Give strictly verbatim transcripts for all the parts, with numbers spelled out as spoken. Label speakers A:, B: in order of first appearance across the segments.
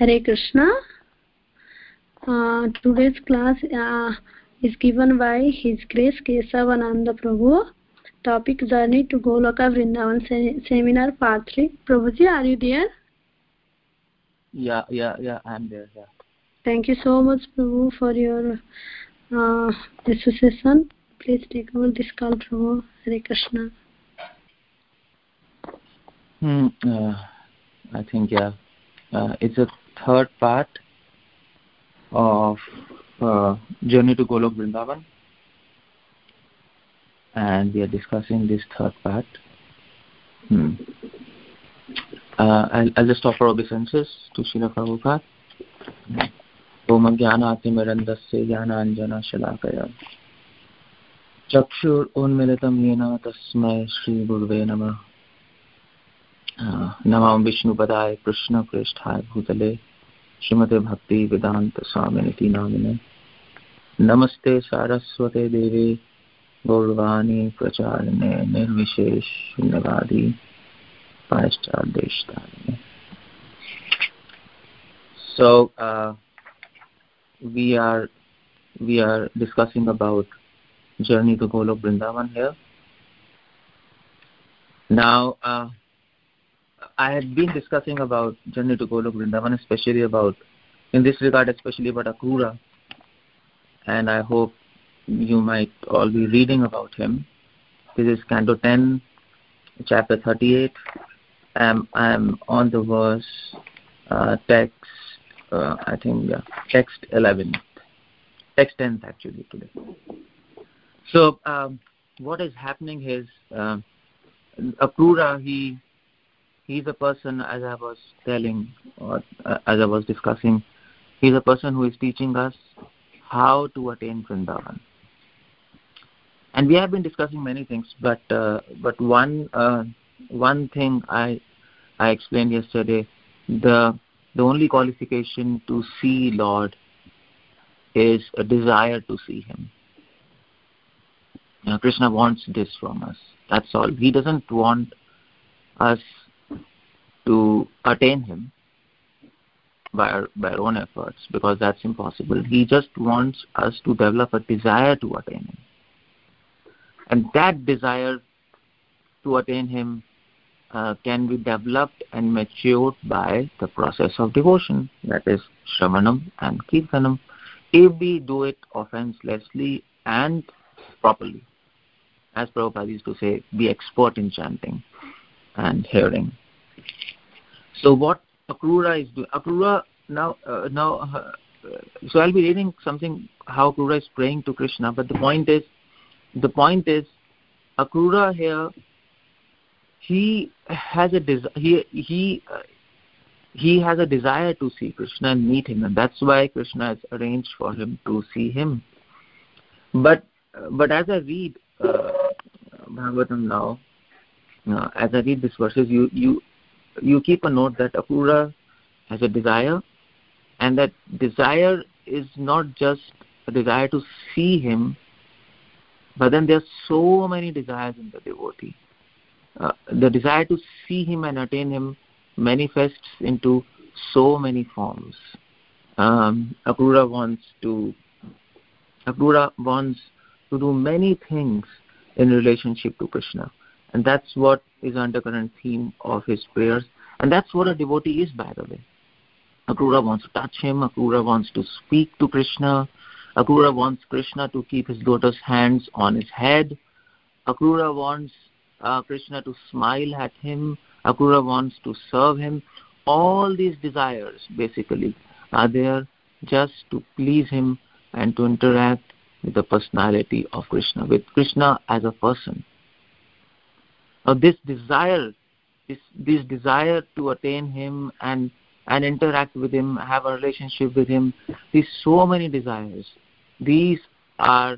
A: Hare Krishna. Uh, today's class uh, is given by His Grace Kesavananda Prabhu. Topic Journey to Goloka Vrindavan se- Seminar Part three. Prabhuji, are you there?
B: Yeah, yeah, yeah, I'm there. Yeah.
A: Thank you so much, Prabhu, for your uh, association. Please take over this call, Prabhu. Hare Krishna.
B: Hmm, uh, I think, yeah. Uh, it's a third part of uh, Journey to Golok Vrindavan. And we are discussing this third part. Hmm. Uh, I'll, I'll just offer obeisances to Srila Prabhupada. Om Jnanaatimirandasya Jnananjana Shalakaya Chakshur Unmilitam Yena Tasmai Shri Gurve Namah Namam Vishnu Padaya Krishna Preshthaya Bhutale Srimate Bhakti Vedanta Swaminiti Namine Namaste Saraswate Devi Gaurvani Pracharine Nirvishesh Shunyavadi Paschadeshtarine. So uh, we are we are discussing about Journey to Golok Vrindavan here. Now uh, I had been discussing about Journey to Golok Vrindavan, especially about, in this regard, especially about Akrura, and I hope you might all be reading about him. This is Canto ten, Chapter thirty-eight. Um, I'm on the verse uh, text, uh, I think, yeah, text eleven, text tenth actually today. So um, what is happening is uh, Akrura, he he's a person, as I was telling or uh, as I was discussing, he's a person who is teaching us how to attain Vrindavan. And we have been discussing many things, but uh, but one uh, one thing I I explained yesterday, the the only qualification to see Lord is a desire to see Him. You know, Krishna wants this from us. That's all. He doesn't want us to attain Him by our, by our own efforts, because that's impossible. He just wants us to develop a desire to attain Him. And that desire to attain Him uh, can be developed and matured by the process of devotion, that is Shravanam and Kirtanam, if we do it offenselessly and properly. As Prabhupada used to say, be expert in chanting and hearing. So what Akrura is doing, Akrura now, uh, now, uh, so I'll be reading something how Akrura is praying to Krishna, but the point is, the point is, Akrura here, he has a desire. He he uh, he has a desire to see Krishna and meet Him, and that's why Krishna has arranged for him to see Him. But uh, but as I read uh, Bhagavatam now, uh, as I read these verses, you you you keep a note that Akrura has a desire, and that desire is not just a desire to see Him, but then there are so many desires in the devotee. Uh, the desire to see Him and attain Him manifests into so many forms. Um, Akrura wants to Akrura wants to do many things in relationship to Krishna, and that's what is undercurrent theme of his prayers, and that's what a devotee is, by the way. Akrura wants to touch Him. Akrura wants to speak to Krishna. Akrura wants Krishna to keep his lotus hands on his head. Akrura wants uh, Krishna to smile at him. Akrura wants to serve Him. All these desires basically are there just to please Him and to interact with the personality of Krishna, with Krishna as a person. Now this desire, this, this desire to attain Him and, and interact with Him, have a relationship with Him, these so many desires, these are,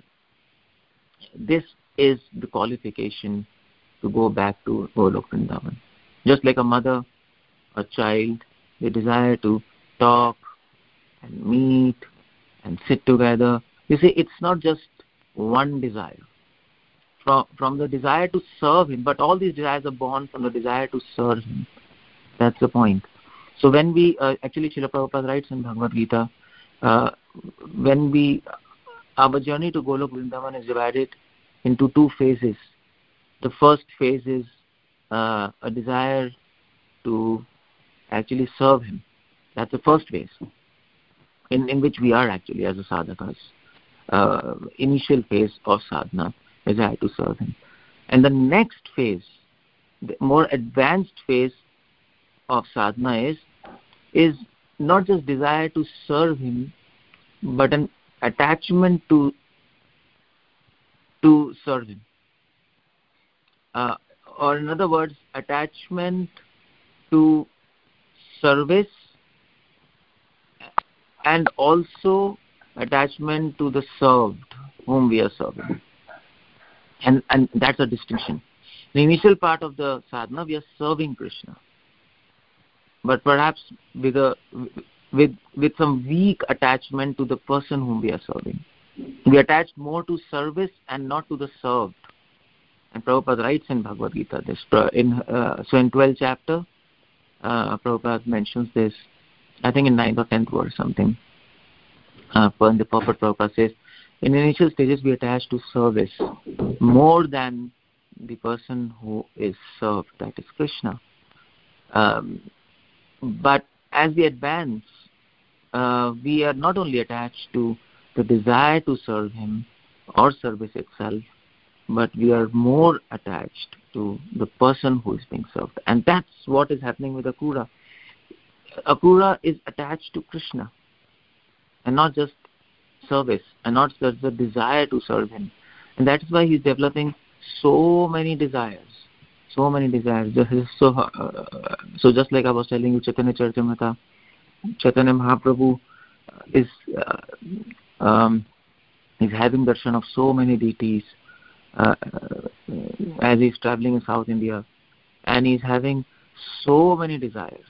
B: this is the qualification to go back to Golok Vrindavan. Just like a mother, a child, they desire to talk and meet and sit together. You see, it's not just one desire. From, from the desire to serve Him, but all these desires are born from the desire to serve Him. That's the point. So when we, uh, actually Srila Prabhupada writes in Bhagavad Gita, uh, when we, our journey to Golok Vrindavan is divided into two phases. The first phase is uh, a desire to actually serve him. That's the first phase in, in which we are actually as a sadhakas. Uh, initial phase of sadhana, desire to serve him. And the next phase, the more advanced phase of sadhana is, is not just desire to serve him, but an attachment to to serve him. Uh, or in other words, attachment to service and also attachment to the served whom we are serving. And, and that's a distinction. The initial part of the sadhana, we are serving Krishna. But perhaps with a with with some weak attachment to the person whom we are serving. We attach more to service and not to the served. And Prabhupada writes in Bhagavad Gita this. In uh, so in twelfth chapter, uh, Prabhupada mentions this. I think in ninth or tenth verse something. Uh, in the purport, Prabhupada says, in initial stages we attach to service more than the person who is served, that is Krishna. Um, but as we advance, uh, we are not only attached to the desire to serve him or service itself, but we are more attached to the person who is being served. And that's what is happening with Akrura. Akrura is attached to Krishna, and not just service, and not just the desire to serve him. And that is why he's developing so many desires, so many desires. So, uh, so just like I was telling you, Chaitanya Charitamrita, Chaitanya Mahaprabhu is uh, um, is having darshan of so many deities uh, as he's traveling in South India, and he's having so many desires.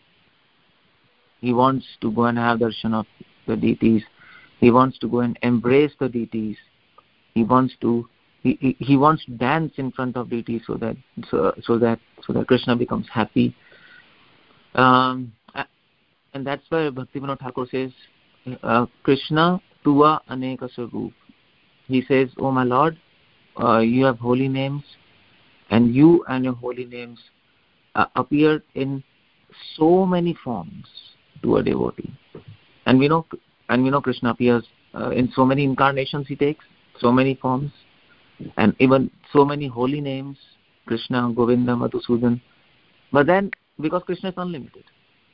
B: He wants to go and have darshan of the deities. He wants to go and embrace the deities. He wants to he, he, he wants to dance in front of deities so that so, so that so that Krishna becomes happy. Um, and that's why Bhaktivinoda Thakur says, uh, Krishna tuva aneka sarup. He says, "Oh my Lord, uh, you have holy names, and you and your holy names uh, appear in so many forms to a devotee." And we know, and we know Krishna appears uh, in so many incarnations. He takes so many forms, and even so many holy names: Krishna, Govinda, Madhusudan. But then, because Krishna is unlimited,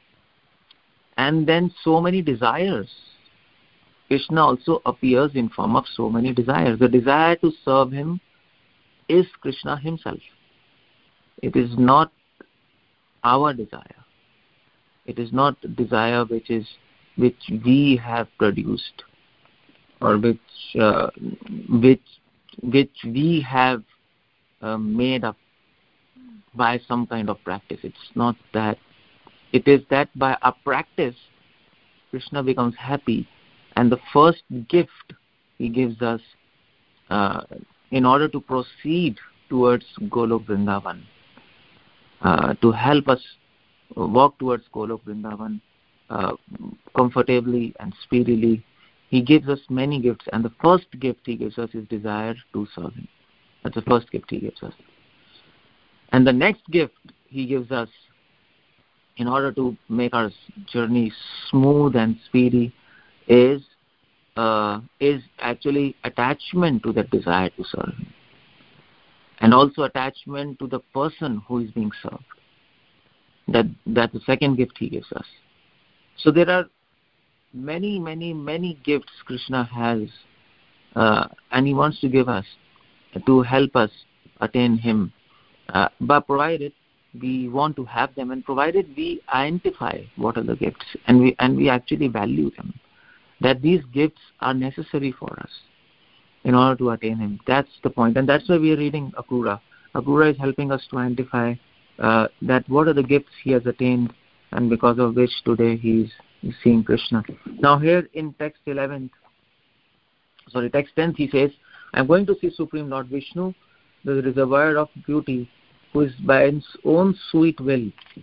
B: and then so many desires, Krishna also appears in form of so many desires. The desire to serve him is Krishna himself. It is not our desire. It is not desire which is which we have produced, or which uh, which which we have uh, made up by some kind of practice. It's not that. It is that by our practice, Krishna becomes happy, and the first gift he gives us uh, in order to proceed towards Golok Vrindavan, uh, to help us walk towards Golok Vrindavan uh, comfortably and speedily. He gives us many gifts, and the first gift he gives us is desire to serve him. That's the first gift he gives us. And the next gift he gives us in order to make our journey smooth and speedy is uh, is actually attachment to that desire to serve him, and also attachment to the person who is being served. That that's the second gift he gives us. So there are many, many, many gifts Krishna has, uh, and he wants to give us to help us attain him. Uh, but provided we want to have them, and provided we identify what are the gifts, and we and we actually value them, that these gifts are necessary for us in order to attain him. That's the point, and that's why we are reading Akrura. Akrura is helping us to identify uh, that what are the gifts he has attained, and because of which today he is seeing Krishna. Now here in text eleventh, sorry, text tenth, he says, "I am going to see Supreme Lord Vishnu, the reservoir of beauty, who is by his own sweet will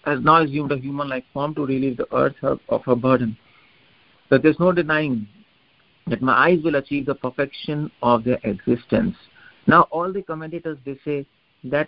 B: has now assumed a human-like form to relieve the earth of, of her burden. But there's no denying that my eyes will achieve the perfection of their existence. Now, all the commentators, they say that,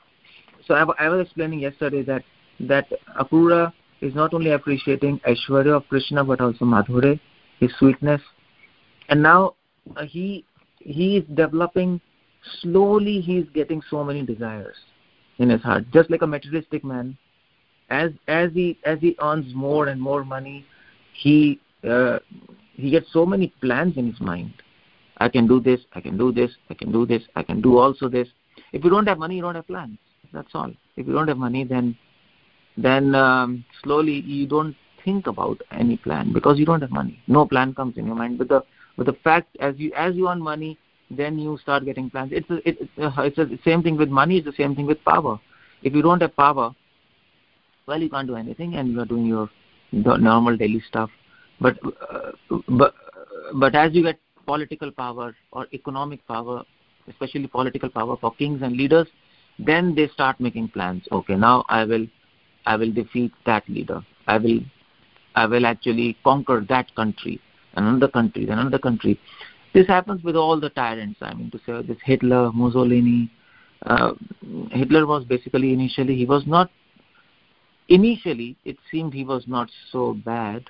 B: so I, I was explaining yesterday that, that Akrura is not only appreciating Aishwarya of Krishna, but also Madhure, his sweetness. And now uh, he he is developing, slowly he is getting so many desires in his heart, just like a materialistic man. As as he as he earns more and more money, he uh, he gets so many plans in his mind. I can do this, I can do this, I can do this, I can do also this. If you don't have money, you don't have plans. That's all. If you don't have money, then then um, slowly you don't think about any plan because you don't have money. No plan comes in your mind. But the but the fact, as you as you earn money, then you start getting plans. It's a, it, it's, a, it's the same thing with money. It's the same thing with power. If you don't have power, well, you can't do anything, and you are doing your normal daily stuff. But uh, but but as you get political power or economic power, especially political power for kings and leaders, then they start making plans. Okay, now I will I will defeat that leader. I will I will actually conquer that country, another country, then another country. This happens with all the tyrants. I mean to say, this Hitler, Mussolini. Uh, Hitler was basically initially he was not. Initially, it seemed he was not so bad.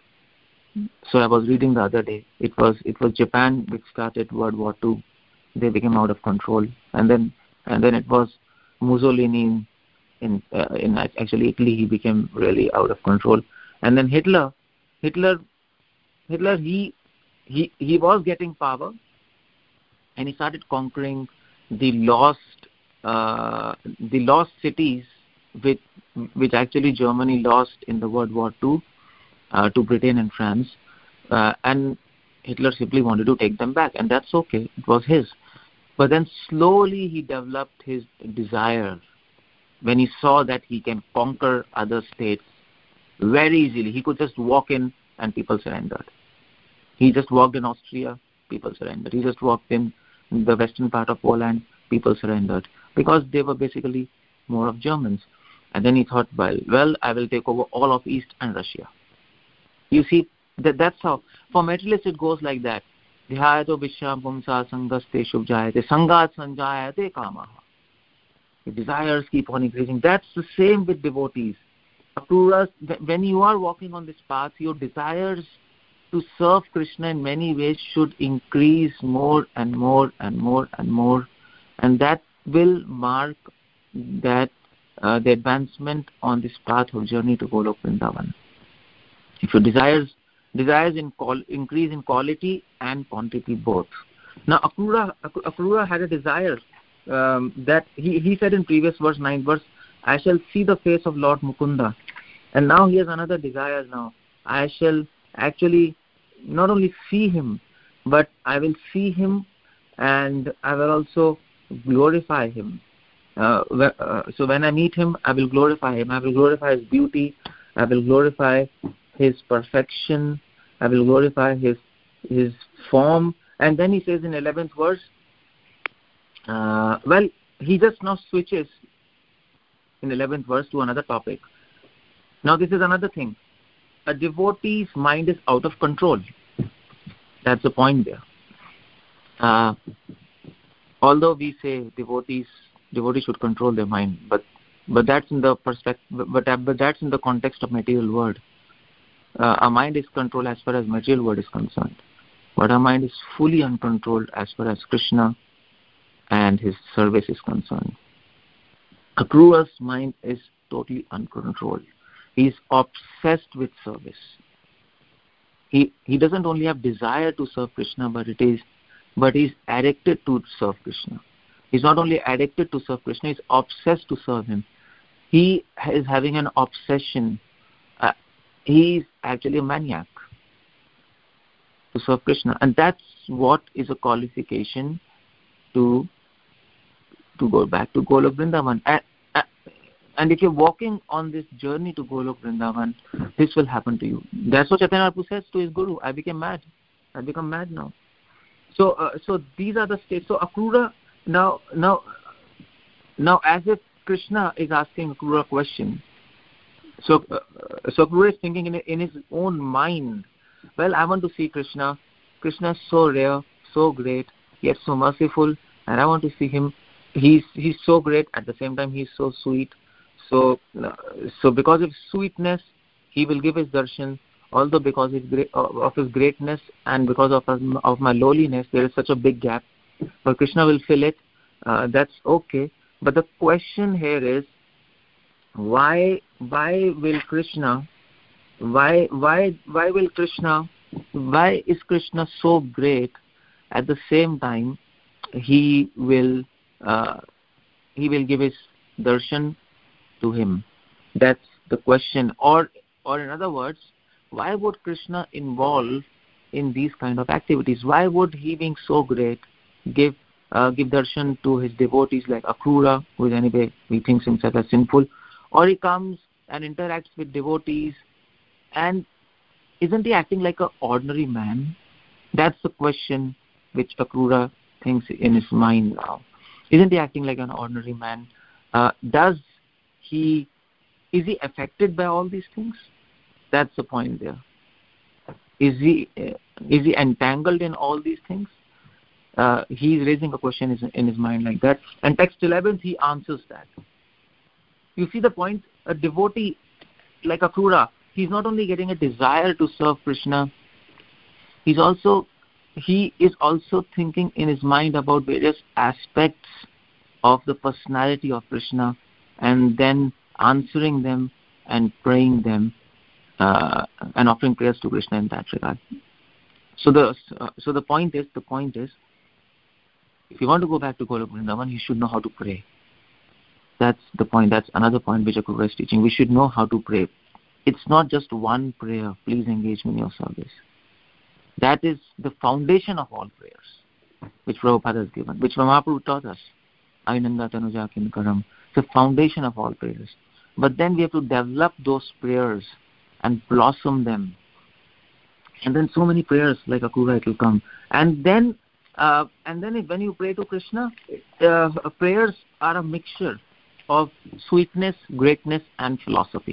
B: So I was reading the other day. It was it was Japan which started World War Two. They became out of control, and then and then it was Mussolini in uh, in actually Italy. He became really out of control, and then Hitler, Hitler, Hitler. He he he was getting power, and he started conquering the lost uh, the lost cities which which actually Germany lost in the World War Two. Uh, to Britain and France, uh, and Hitler simply wanted to take them back, and that's okay, it was his. But then slowly he developed his desire when he saw that he can conquer other states very easily. He could just walk in and people surrendered. He just walked in Austria, people surrendered. He just walked in the western part of Poland, people surrendered, because they were basically more of Germans. And then he thought, well, well, I will take over all of East and Russia. You see, that that's how, for materialists it goes like that. Dhyayato vishya pumsa sangaste shubjayate sangat sanjayate kamaha. The desires keep on increasing. That's the same with devotees. Akruras, when you are walking on this path, your desires to serve Krishna in many ways should increase more and more and more and more. And that will mark that uh, the advancement on this path of journey to Golok Vrindavan. If your desires desires in call, increase in quality and quantity both. Now Akrura, Akrura had a desire um, that he, he said in previous verse, ninth verse, I shall see the face of Lord Mukunda. And now he has another desire now. I shall actually not only see him, but I will see him and I will also glorify him. Uh, uh, so when I meet him, I will glorify him. I will glorify his beauty. I will glorify his perfection, I will glorify his his form. And then he says in eleventh verse, uh, well, he just now switches in eleventh verse to another topic. Now this is another thing. A devotee's mind is out of control. That's the point there. Uh, although we say devotees devotees should control their mind, but but that's in the perspective, but, but that's in the context of material world. Uh, our mind is controlled as far as material world is concerned, but our mind is fully uncontrolled as far as Krishna and his service is concerned. Akrura's mind is totally uncontrolled. He is obsessed with service. He he doesn't only have desire to serve Krishna, but it is, but he's addicted to serve Krishna. He's not only addicted to serve Krishna, he's obsessed to serve him. He is having an obsession. Uh, he's actually a maniac to serve Krishna, and that's what is a qualification to to go back to Golok Vrindavan. And, and if you're walking on this journey to Golok Vrindavan, this will happen to you. That's what Chaitanya Mahaprabhu says to his guru. I became mad. I become mad now. So, uh, so these are the states. So Akrura now, now, now, as if Krishna is asking Akrura a question. So, uh, so Akrura is thinking in, in his own mind, well, I want to see Krishna. Krishna is so rare, so great, yet so merciful, and I want to see him. He's he's so great, at the same time he's so sweet. So, uh, so because of sweetness, he will give his darshan. Although because of his, of his greatness and because of of my lowliness, there is such a big gap. But Krishna will fill it. Uh, that's okay. But the question here is, why why will Krishna? Why why why will Krishna? Why is Krishna so great? At the same time, he will uh, he will give his darshan to him. That's the question. Or or in other words, why would Krishna involve in these kind of activities? Why would he, being so great, give uh, give darshan to his devotees like Akrura, who is anyway, he thinks himself as sinful, or he comes and interacts with devotees, and isn't he acting like an ordinary man? That's the question which Akrura thinks in his mind now. Isn't he acting like an ordinary man? Uh, does he, is he affected by all these things? That's the point there. Is he uh, is he entangled in all these things? Uh, he's raising a question in his mind like that. And text eleven, he answers that. You see the point? A devotee like Akrura, he's not only getting a desire to serve Krishna, he's also he is also thinking in his mind about various aspects of the personality of Krishna, and then answering them and praying them uh, and offering prayers to Krishna in that regard. So the uh, so the point is the point is, if you want to go back to Golok Vrindavan, you should know how to pray. That's the point. That's another point which Akrura is teaching. We should know how to pray. It's not just one prayer, please engage me in your service. That is the foundation of all prayers, which Prabhupada has given, which Mahaprabhu taught us. Ainanda Tanuja Kinkaram. It's the foundation of all prayers. But then we have to develop those prayers and blossom them. And then so many prayers like Akrura, it will come. And then, uh, and then when you pray to Krishna, uh, prayers are a mixture of sweetness, greatness, and philosophy.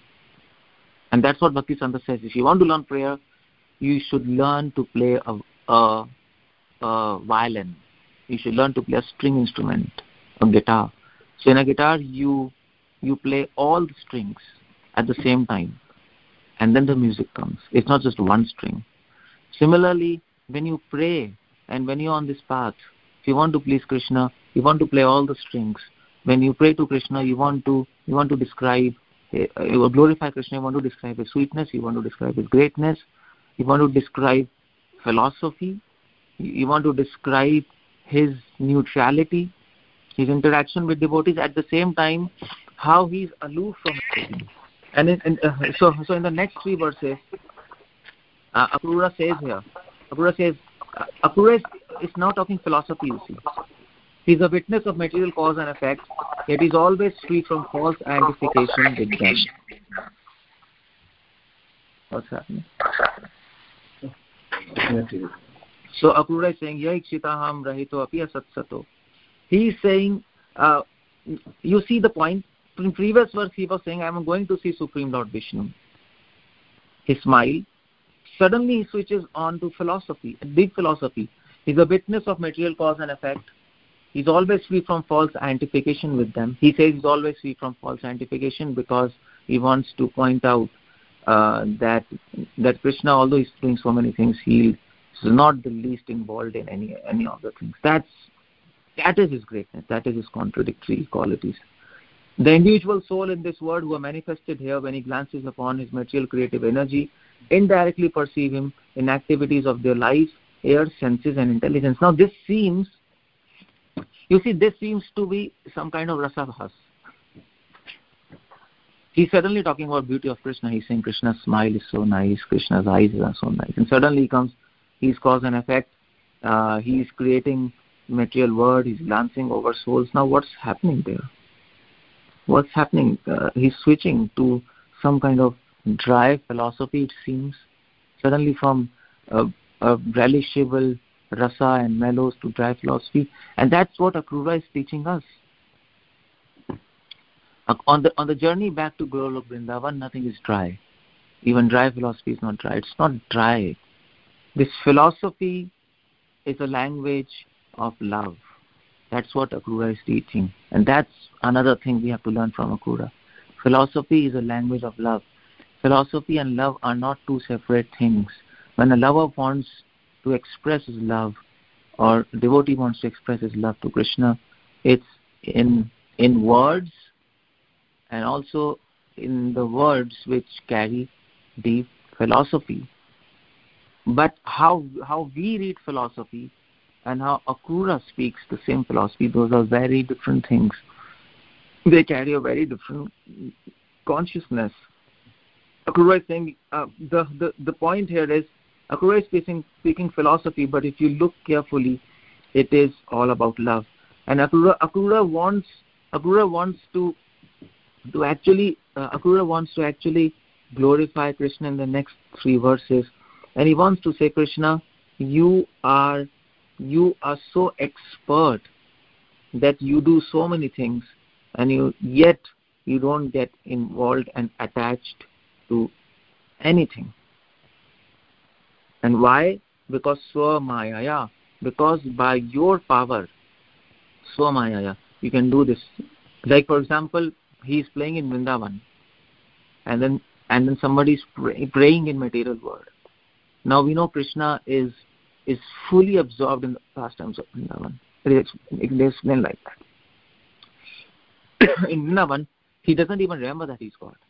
B: And that's what Bhakti-siddhanta says. If you want to learn prayer, you should learn to play a, a, a violin. You should learn to play a string instrument, a guitar. So in a guitar, you you play all the strings at the same time, and then the music comes. It's not just one string. Similarly, when you pray and when you're on this path, if you want to please Krishna, you want to play all the strings. When you pray to Krishna, you want to you want to describe, you glorify Krishna. You want to describe his sweetness. You want to describe his greatness. You want to describe philosophy. You want to describe his neutrality, his interaction with devotees, at the same time how he's aloof from everything. And in, in, uh, so, so in the next three verses, uh, Akrura says here, Akrura says, uh, Akrura is, is now talking philosophy, you see. He's a witness of material cause and effect, yet he's always free from false identification with them. What's happening? So Akrura is saying, Yaikshitaham rahito api asatsato. He is saying, uh, you see the point. In previous verse he was saying, I am going to see Supreme Lord Vishnu. He smiled. Suddenly he switches on to philosophy, a deep philosophy. He's a witness of material cause and effect. He's always free from false identification with them. He says he's always free from false identification because he wants to point out uh, that that Krishna, although he's doing so many things, he is not the least involved in any any of the things. That's that is his greatness. That is his contradictory qualities. The individual soul in this world who are manifested here when he glances upon his material creative energy indirectly perceive him in activities of their life, air, senses and intelligence. Now this seems, you see, this seems to be some kind of rasabhas. He's suddenly talking about beauty of Krishna. He's saying Krishna's smile is so nice, Krishna's eyes are so nice. And suddenly he comes, he's cause and effect. Uh, he's creating material world, he's glancing over souls. Now what's happening there? What's happening? Uh, he's switching to some kind of dry philosophy, it seems. Suddenly from uh, a relishable rasa and mellows to dry philosophy. And that's what Akrura is teaching us. On the on the journey back to Golok Vrindavan, nothing is dry. Even dry philosophy is not dry. It's not dry. This philosophy is a language of love. That's what Akrura is teaching. And that's another thing we have to learn from Akrura. Philosophy is a language of love. Philosophy and love are not two separate things. When a lover wants to express his love, or a devotee wants to express his love to Krishna, it's in in words, and also in the words which carry deep philosophy. But how how we read philosophy and how Akrura speaks the same philosophy, those are very different things. They carry a very different consciousness. Akrura is saying, uh, the, the, the point here is, Akrura is speaking, speaking philosophy, but if you look carefully, it is all about love. And Akrura, Akrura wants, Akrura wants to, to actually, uh, Akrura wants to actually glorify Krishna in the next three verses, and he wants to say, Krishna, you are, you are so expert that you do so many things, and you yet you don't get involved and attached to anything. And why? Because Swamayaya, because by your power, Swamayaya, you can do this. Like, for example, he is playing in Vrindavan, and then and then somebody is pray, praying in material world. Now we know Krishna is is fully absorbed in the pastimes of Vrindavan. It is explained like that. In Vrindavan, he doesn't even remember that he's God.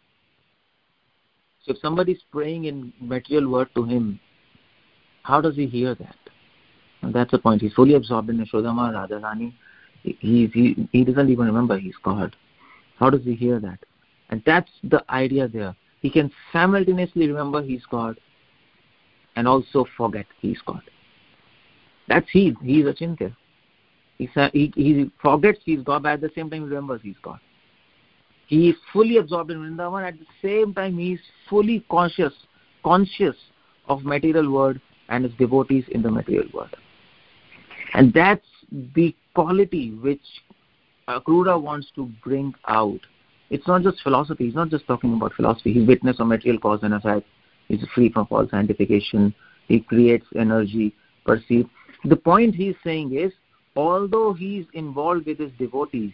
B: So if somebody is praying in material world to him, how does he hear that? And that's the point. He's fully absorbed in Yashodhama, Radharani. He, he, he doesn't even remember he's God. How does he hear that? And that's the idea there. He can simultaneously remember he's God and also forget he's God. That's he. He's Achintya. He, he, he forgets he's God, but at the same time he remembers he's God. He is fully absorbed in Vrindavan. At the same time, he is fully conscious, conscious of material world and his devotees in the material world. And that's the quality which Akrura wants to bring out. It's not just philosophy. He's not just talking about philosophy. He's witness of material cause and effect. He's free from false sanctification. He creates energy, perceive. The point he's saying is, although he's involved with his devotees,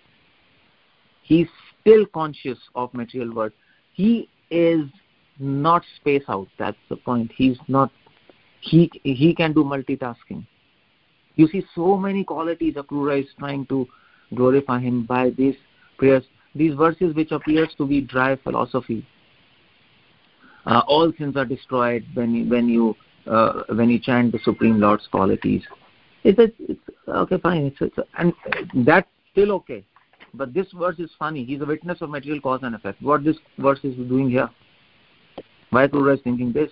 B: he's still conscious of material world. He is not space out. That's the point. He's not. He he can do multitasking. You see, so many qualities Akrura is trying to glorify him by these prayers, these verses which appears to be dry philosophy. Uh, all sins are destroyed when you, when you uh, when you chant the Supreme Lord's qualities. It's, a, it's okay, fine. It's, it's a, and that's still okay. But this verse is funny. He's a witness of material cause and effect. What this verse is doing here? Why Akrura is thinking this?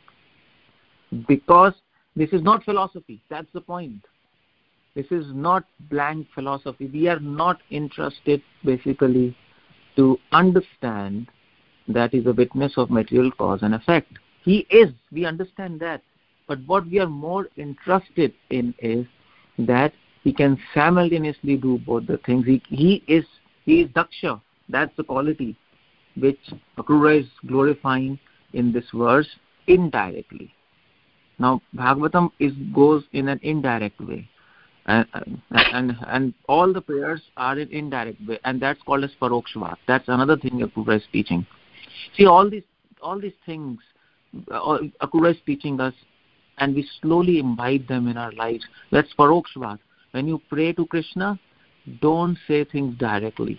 B: Because this is not philosophy. That's the point. This is not blank philosophy. We are not interested basically to understand that he's a witness of material cause and effect. He is. We understand that. But what we are more interested in is that he can simultaneously do both the things. He, he is he is Daksha. That's the quality which Akrura is glorifying in this verse indirectly. Now, Bhagavatam is goes in an indirect way. And, and and all the prayers are in indirect way, and that's called as Parokshvat. That's another thing Akrura is teaching. See, all these all these things uh, Akrura is teaching us, and we slowly imbibe them in our lives. That's Parokshvat. When you pray to Krishna, don't say things directly.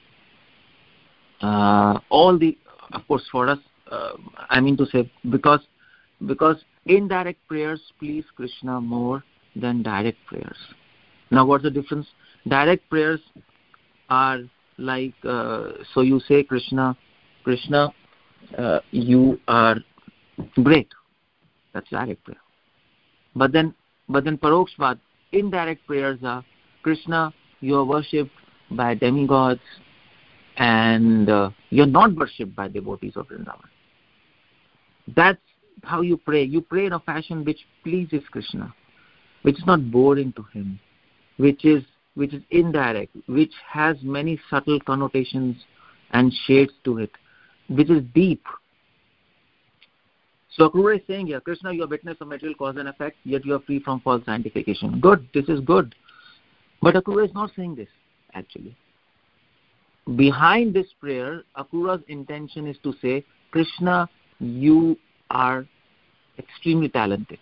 B: Uh, all the, of course, for us, uh, I mean to say, because because indirect prayers please Krishna more than direct prayers. Now, what's the difference? Direct prayers are like, uh, so you say, Krishna, Krishna, uh, you are great. That's direct prayer. But then, but then Parokshvat, indirect prayers are, Krishna, you are worshipped by demigods, and uh, you're not worshipped by devotees of Vrindavan. That's how you pray. You pray in a fashion which pleases Krishna, which is not boring to him, which is which is indirect, which has many subtle connotations and shades to it, which is deep. So Akrura is saying here, Krishna, you are witness of material cause and effect, yet you are free from false sanctification. Good, this is good. But Akrura is not saying this, actually. Behind this prayer, Akrura's intention is to say, Krishna, you are extremely talented.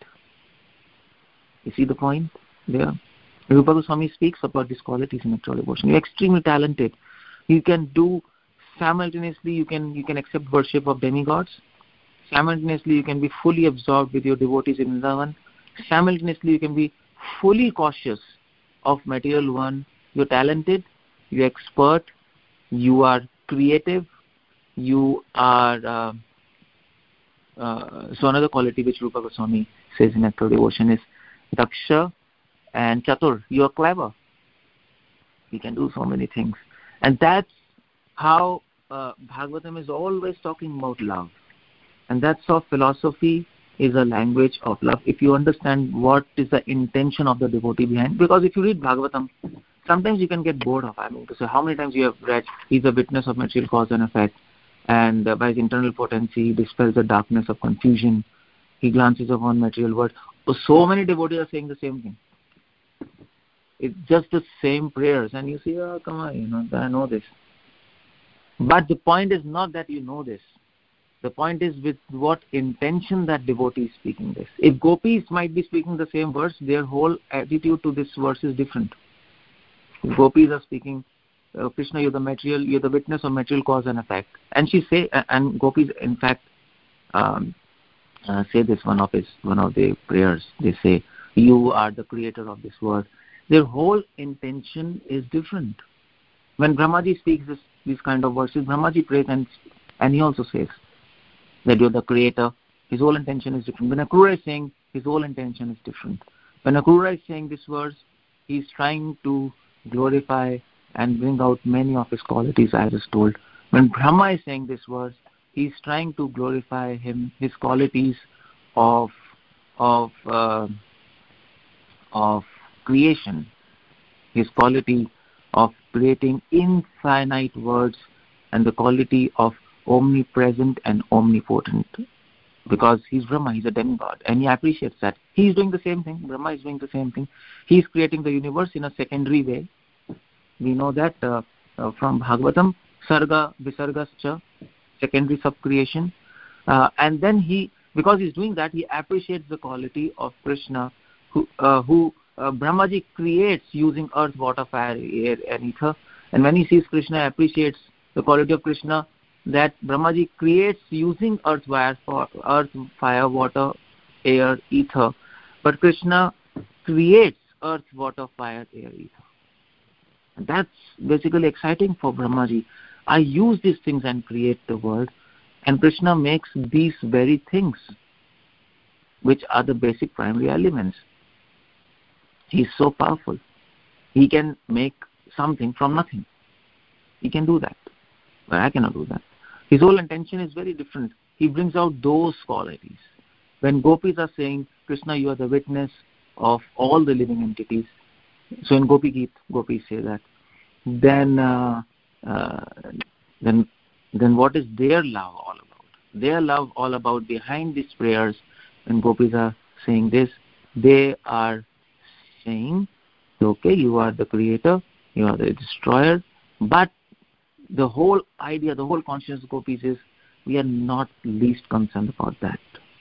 B: You see the point there? Rupa Goswami speaks about these qualities in actual devotion. You're extremely talented. You can do simultaneously, you can you can accept worship of demigods. Simultaneously, you can be fully absorbed with your devotees in Vrindavan. Simultaneously, you can be fully cautious of material one. You're talented, you're expert, you are creative, you are... Uh, uh, so another quality which Rupa Goswami says in actual devotion is Daksha and Chatur. You are clever. You can do so many things. And that's how uh, Bhagavatam is always talking about love. And that's how philosophy is a language of love. If you understand what is the intention of the devotee behind, because if you read Bhagavatam, sometimes you can get bored of. I mean, to say how many times you have read, he's a witness of material cause and effect, and uh, by his internal potency, he dispels the darkness of confusion. He glances upon material world. So many devotees are saying the same thing. It's just the same prayers, and you say, oh, come on, you know, I know this. But the point is not that you know this. The point is with what intention that devotee is speaking this. If gopis might be speaking the same verse, their whole attitude to this verse is different. If gopis are speaking, uh, Krishna, you're the material, you're the witness of material cause and effect. And she say, uh, and gopis, in fact, um, uh, say this one of his, one of their prayers. They say, you are the creator of this world. Their whole intention is different. When Brahmaji speaks this, these kind of verses, Brahmaji prays and and he also says that you're the creator. His whole intention is different. When Akrura is saying, his whole intention is different. When Akrura is saying this verse, he's trying to glorify and bring out many of his qualities, as is told. When Brahma is saying this verse, he's trying to glorify him, his qualities of of uh, of creation, his quality of creating infinite words, and the quality of omnipresent and omnipotent, because he's Brahma, he's a demigod, and he appreciates that. He's doing the same thing. Brahma is doing the same thing. He's creating the universe in a secondary way. We know that uh, uh, from Bhagavatam, Sarga Visargascha, secondary sub-creation. Uh, and then he, because he's doing that, he appreciates the quality of Krishna, who, uh, who uh, Brahmaji creates using earth, water, fire, air, and ether. And when he sees Krishna, appreciates the quality of Krishna that Brahmaji creates using earth, fire, earth, fire, water, air, ether. But Krishna creates earth, water, fire, air, ether. And that's basically exciting for Brahmaji. I use these things and create the world, and Krishna makes these very things, which are the basic primary elements. He's so powerful. He can make something from nothing. He can do that. But I cannot do that. His whole intention is very different. He brings out those qualities. When gopis are saying, Krishna, you are the witness of all the living entities, so in Gopi Geet, gopis say that, then uh, uh, then then what is their love all about? Their love all about behind these prayers, when gopis are saying this, they are saying, okay, you are the creator, you are the destroyer, but the whole idea, the whole consciousness of gopis is, we are not least concerned about that.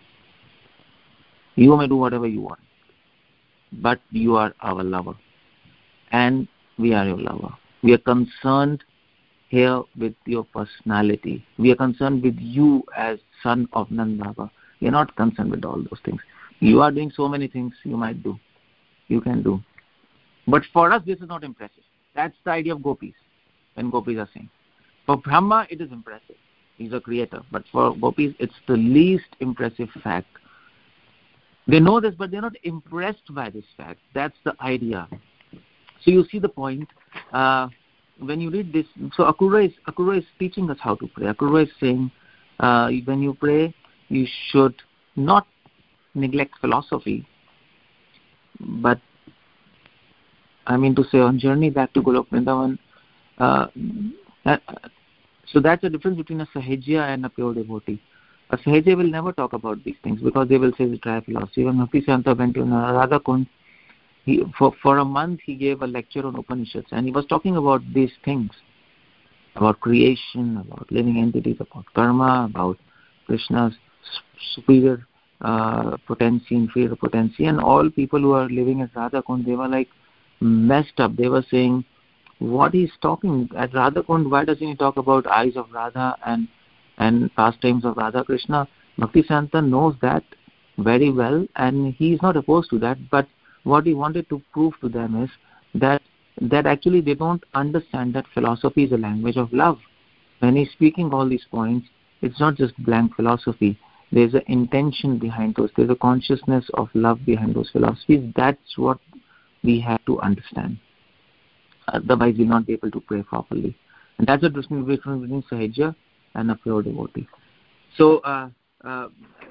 B: You may do whatever you want, but you are our lover, and we are your lover. We are concerned here with your personality. We are concerned with you as son of Nandava. We are not concerned with all those things. You are doing so many things you might do, you can do. But for us, this is not impressive. That's the idea of gopis, when gopis are saying. For Brahma, it is impressive. He's a creator. But for gopis, it's the least impressive fact. They know this, but they're not impressed by this fact. That's the idea. So you see the point. Uh, when you read this, so Akrura is, Akrura is teaching us how to pray. Akrura is saying, uh, when you pray, you should not neglect philosophy, but I mean to say, on journey back to Golok Vrindavan. Uh, that, so that's the difference between a Sahajya and a pure devotee. A Sahajya will never talk about these things because they will say it's dry philosophy. When Bhaktisiddhanta went to Radha Kund, he, for, for a month he gave a lecture on Upanishads, and he was talking about these things, about creation, about living entities, about karma, about Krishna's superior uh, potency, inferior potency, and all people who are living at Radha Kund, they were like messed up. They were saying, what he's talking at Radha Kund, why doesn't he talk about eyes of Radha and and pastimes of Radha Krishna? Bhaktisiddhanta knows that very well, and he is not opposed to that, but what he wanted to prove to them is that that actually they don't understand that philosophy is a language of love. When he's speaking all these points, it's not just blank philosophy. There's an intention behind those. There's a consciousness of love behind those philosophies. That's what we have to understand. Otherwise, we'll not be able to pray properly. And that's the difference between Sahajya and a pure devotee. So, uh, uh,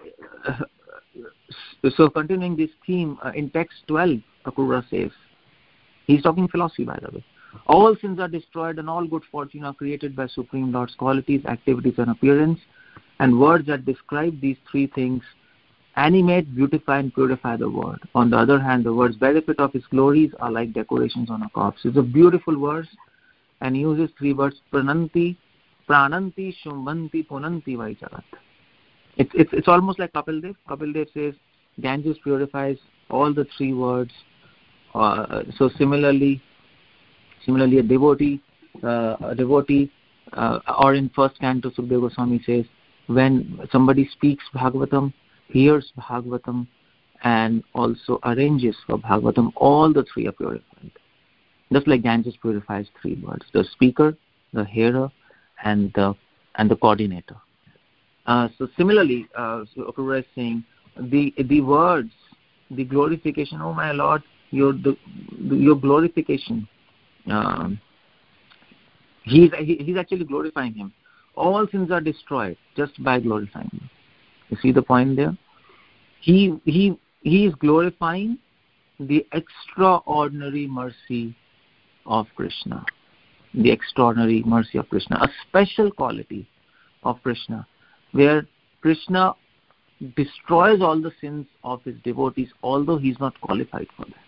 B: so continuing this theme, uh, in text twelve, Akrura says, he's talking philosophy, by the way. All sins are destroyed and all good fortune are created by Supreme Lord's qualities, activities and appearance, and words that describe these three things animate, beautify and purify the word. On the other hand, the words benefit of his glories are like decorations on a corpse. It's a beautiful verse and he uses three words, prananti, prananti, shumvanti, punanti vaijagat. It's, it's, it's almost like Kapil Dev. Kapil Dev says Ganges purifies all the three words. Uh, so similarly, similarly a devotee, uh, a devotee, uh, or in first canto, Sukadeva Goswami says, when somebody speaks Bhagavatam, hears Bhagavatam, and also arranges for Bhagavatam, all the three are purified. Just like Ganges purifies three words: the speaker, the hearer, and the and the coordinator. Uh, so similarly, uh, so Akrura is saying the the words, the glorification. Oh my Lord, your the, your glorification. Um, he's he, he's actually glorifying him. All sins are destroyed just by glorifying him. You see the point there? He he he is glorifying the extraordinary mercy of Krishna, the extraordinary mercy of Krishna, a special quality of Krishna, where Krishna destroys all the sins of his devotees, although he is not qualified for that.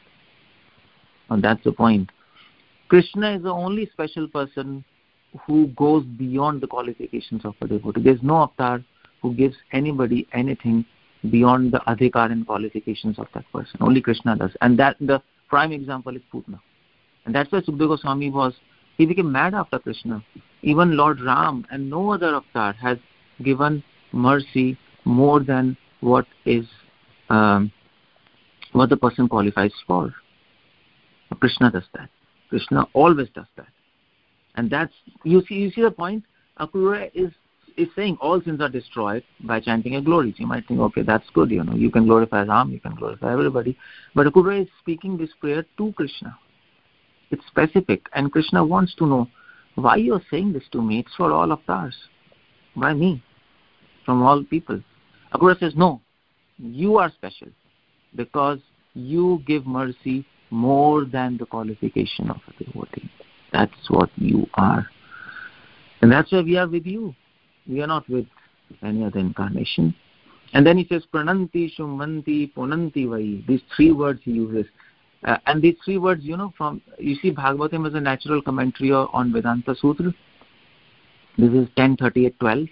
B: And that's the point. Krishna is the only special person who goes beyond the qualifications of a devotee. There is no avatar who gives anybody anything beyond the adhikar and qualifications of that person. Only Krishna does. And that the prime example is Purna. And that's why Sukadeva Goswami was, he became mad after Krishna. Even Lord Ram and no other avatar has given mercy more than what is um, what the person qualifies for. Krishna does that. Krishna always does that. And that's, you see, you see the point? Akrura is is saying all sins are destroyed by chanting a glories. You might think, okay, that's good, you know, you can glorify Ram, you can glorify everybody. But Akrura is speaking this prayer to Krishna. It's specific, and Krishna wants to know, why you're saying this to me? It's for all avatars. Why me? From all people. Akrura says, no, you are special because you give mercy more than the qualification of a devotee. That's what you are. And that's why we are with you. We are not with any other incarnation. And then he says, prananti, shumvanti, punanti vai. These three words he uses. Uh, and these three words, you know, from, you see, Bhagavatam is a natural commentary on Vedanta Sutra. This is ten thirty-eight twelve.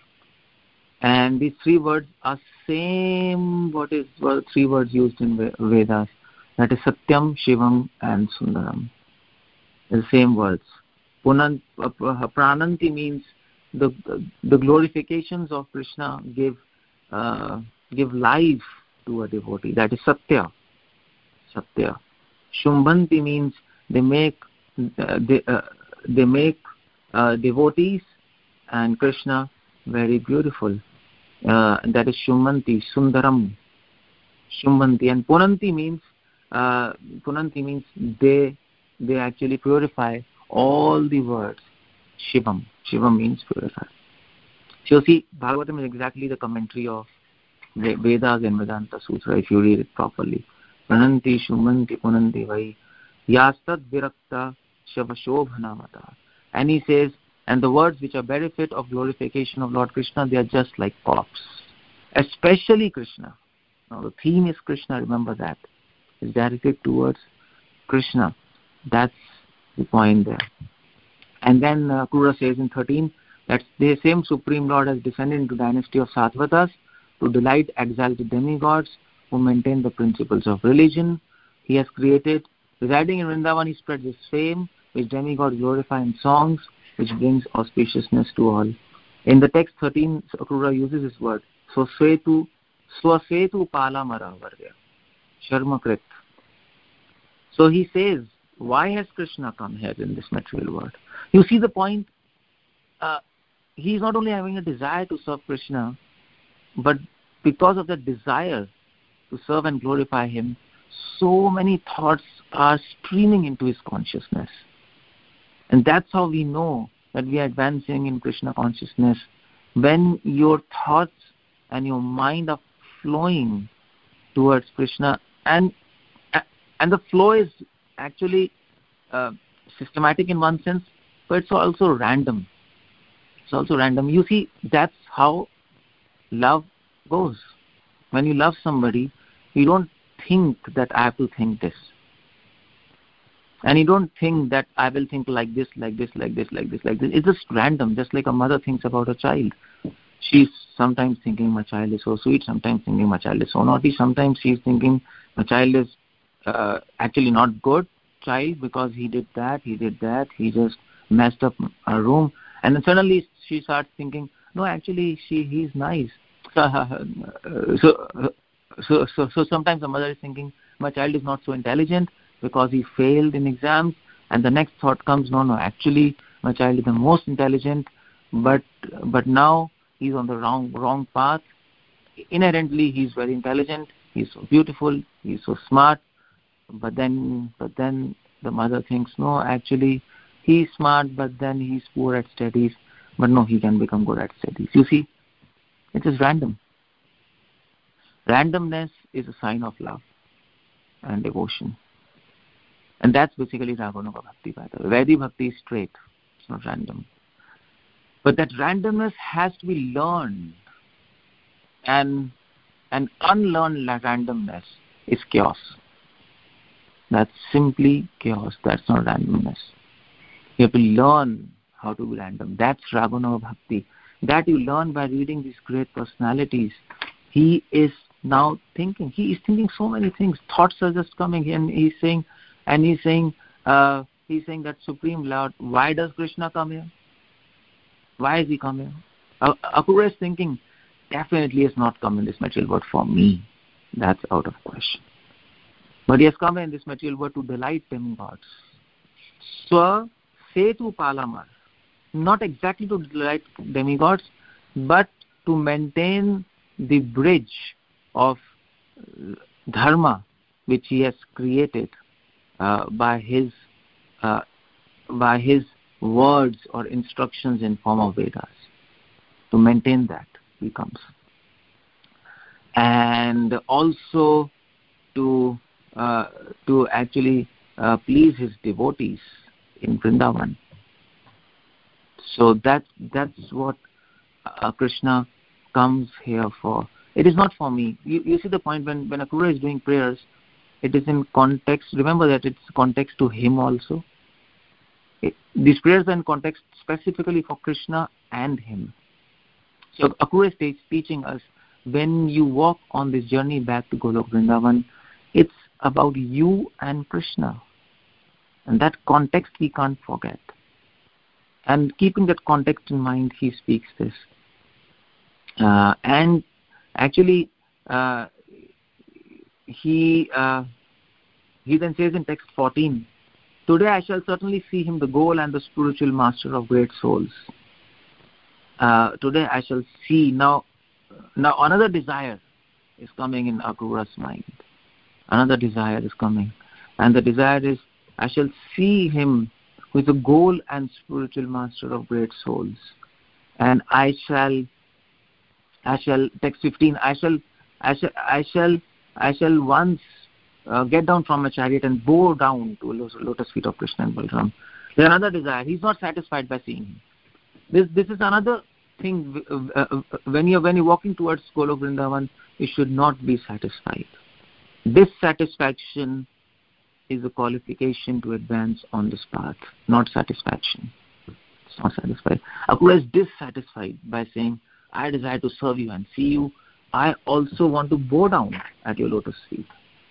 B: And these three words are same, what is well, three words used in Vedas. That is Satyam, Shivam and Sundaram. The same words. Punant, uh, prananti means the the glorifications of Krishna give uh, give life to a devotee. That is Satya. Satya. Shumbanti means they make uh, they uh, they make uh, devotees and Krishna very beautiful. Uh, that is Shumbanti, Sundaram. Shumbanti. And Punanti means uh, Punanti means they they actually purify all the words. Shivam. Shivam means purify. So you see, Bhagavatam is exactly the commentary of Vedas and Vedanta Sutra if you read it properly. Prananti, Shumanti, Punanti, Vai. Yastad virakta shavashobhanavata. And he says, and the words which are benefit of glorification of Lord Krishna, they are just like corpse. Especially Krishna. Now the theme is Krishna, remember that. It's directed towards Krishna. That's the point there. And then uh, Krura says in thirteen that the same Supreme Lord has descended into the dynasty of Sattvatas to delight exalted demigods who maintain the principles of religion. He has created, residing in Vrindavan, he spreads his fame, which demigods glorify in songs, which brings auspiciousness to all. In the text thirteen, Krura uses this word, Swasvetu, Swasvetu Palamara Varya, Sharmakrit. So he says, why has Krishna come here in this material world? You see the point? Uh, he is not only having a desire to serve Krishna, but because of that desire to serve and glorify him, so many thoughts are streaming into his consciousness. And that's how we know that we are advancing in Krishna consciousness. When your thoughts and your mind are flowing towards Krishna, and and the flow is actually uh, systematic in one sense, but it's also random. It's also random. You see, that's how love goes. When you love somebody, you don't think that I have to think this. And you don't think that I will think like this, like this, like this, like this, like this. It's just random, just like a mother thinks about a child. She's sometimes thinking my child is so sweet, sometimes thinking my child is so naughty, sometimes she's thinking my child is uh, actually not good child because he did that, he did that, he just messed up our room. And then suddenly she starts thinking, no, actually she he's nice. so, so, so, so sometimes the mother is thinking, my child is not so intelligent because he failed in exams. And the next thought comes, no, no, actually my child is the most intelligent, but but now he's on the wrong wrong path. Inherently, he's very intelligent, he's so beautiful, he's so smart, but then but then the mother thinks, no, actually he's smart, but then he's poor at studies, but no, he can become good at studies. You see, it is random. Randomness is a sign of love and devotion. And that's basically Raganuga Bhakti, by the way. Vaidhi Bhakti is straight, it's not random. But that randomness has to be learned. And an unlearned randomness is chaos. That's simply chaos. That's not randomness. You have to learn how to be random. That's Raganuga Bhakti. That you learn by reading these great personalities. He is now thinking. He is thinking so many things. Thoughts are just coming, and he's saying, and he's saying, uh, he's saying that Supreme Lord, why does Krishna come here? Why is he coming? Uh, Akrura is thinking, definitely has not come in this material world for me. That's out of question. But he has come in this material world to delight demigods. Swa Setu Palamar. Not exactly to delight demigods, but to maintain the bridge of dharma which he has created uh, by his uh, by his words or instructions in form of Vedas. To maintain that he comes. And also to uh, to actually uh, please his devotees in Vrindavan. So that that's what uh, Krishna comes here for. It is not for me. You, you see the point, when, when Akrura is doing prayers, it is in context. Remember that it's context to him also. It, these prayers are in context specifically for Krishna and him. So Akrura is teaching us, when you walk on this journey back to Golok Vrindavan, it's about you and Krishna. And that context we can't forget. And keeping that context in mind, he speaks this. Uh, and actually, uh, he uh, he then says in text fourteen, today I shall certainly see him, the goal and the spiritual master of great souls. Uh, today I shall see. Now, now another desire is coming in Akrura's mind. Another desire is coming. And the desire is, I shall see him who is the goal and spiritual master of great souls. And I shall, I shall, text fifteen, I shall, I shall, I shall, I shall once uh, get down from a chariot and bow down to lotus feet of Krishna and Balaram. There's another desire. He's not satisfied by seeing him. This this is another thing. Uh, uh, when you're when you're walking towards Golok Vrindavan, you should not be satisfied. Dissatisfaction is a qualification to advance on this path, not satisfaction. It's not satisfied. Akrura is dissatisfied by saying, I desire to serve you and see you. I also want to bow down at your lotus feet.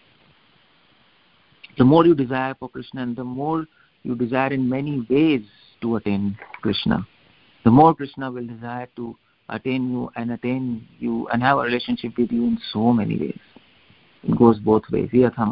B: The more you desire for Krishna and the more you desire in many ways to attain Krishna, the more Krishna will desire to attain you and attain you and have a relationship with you in so many ways. It goes both ways.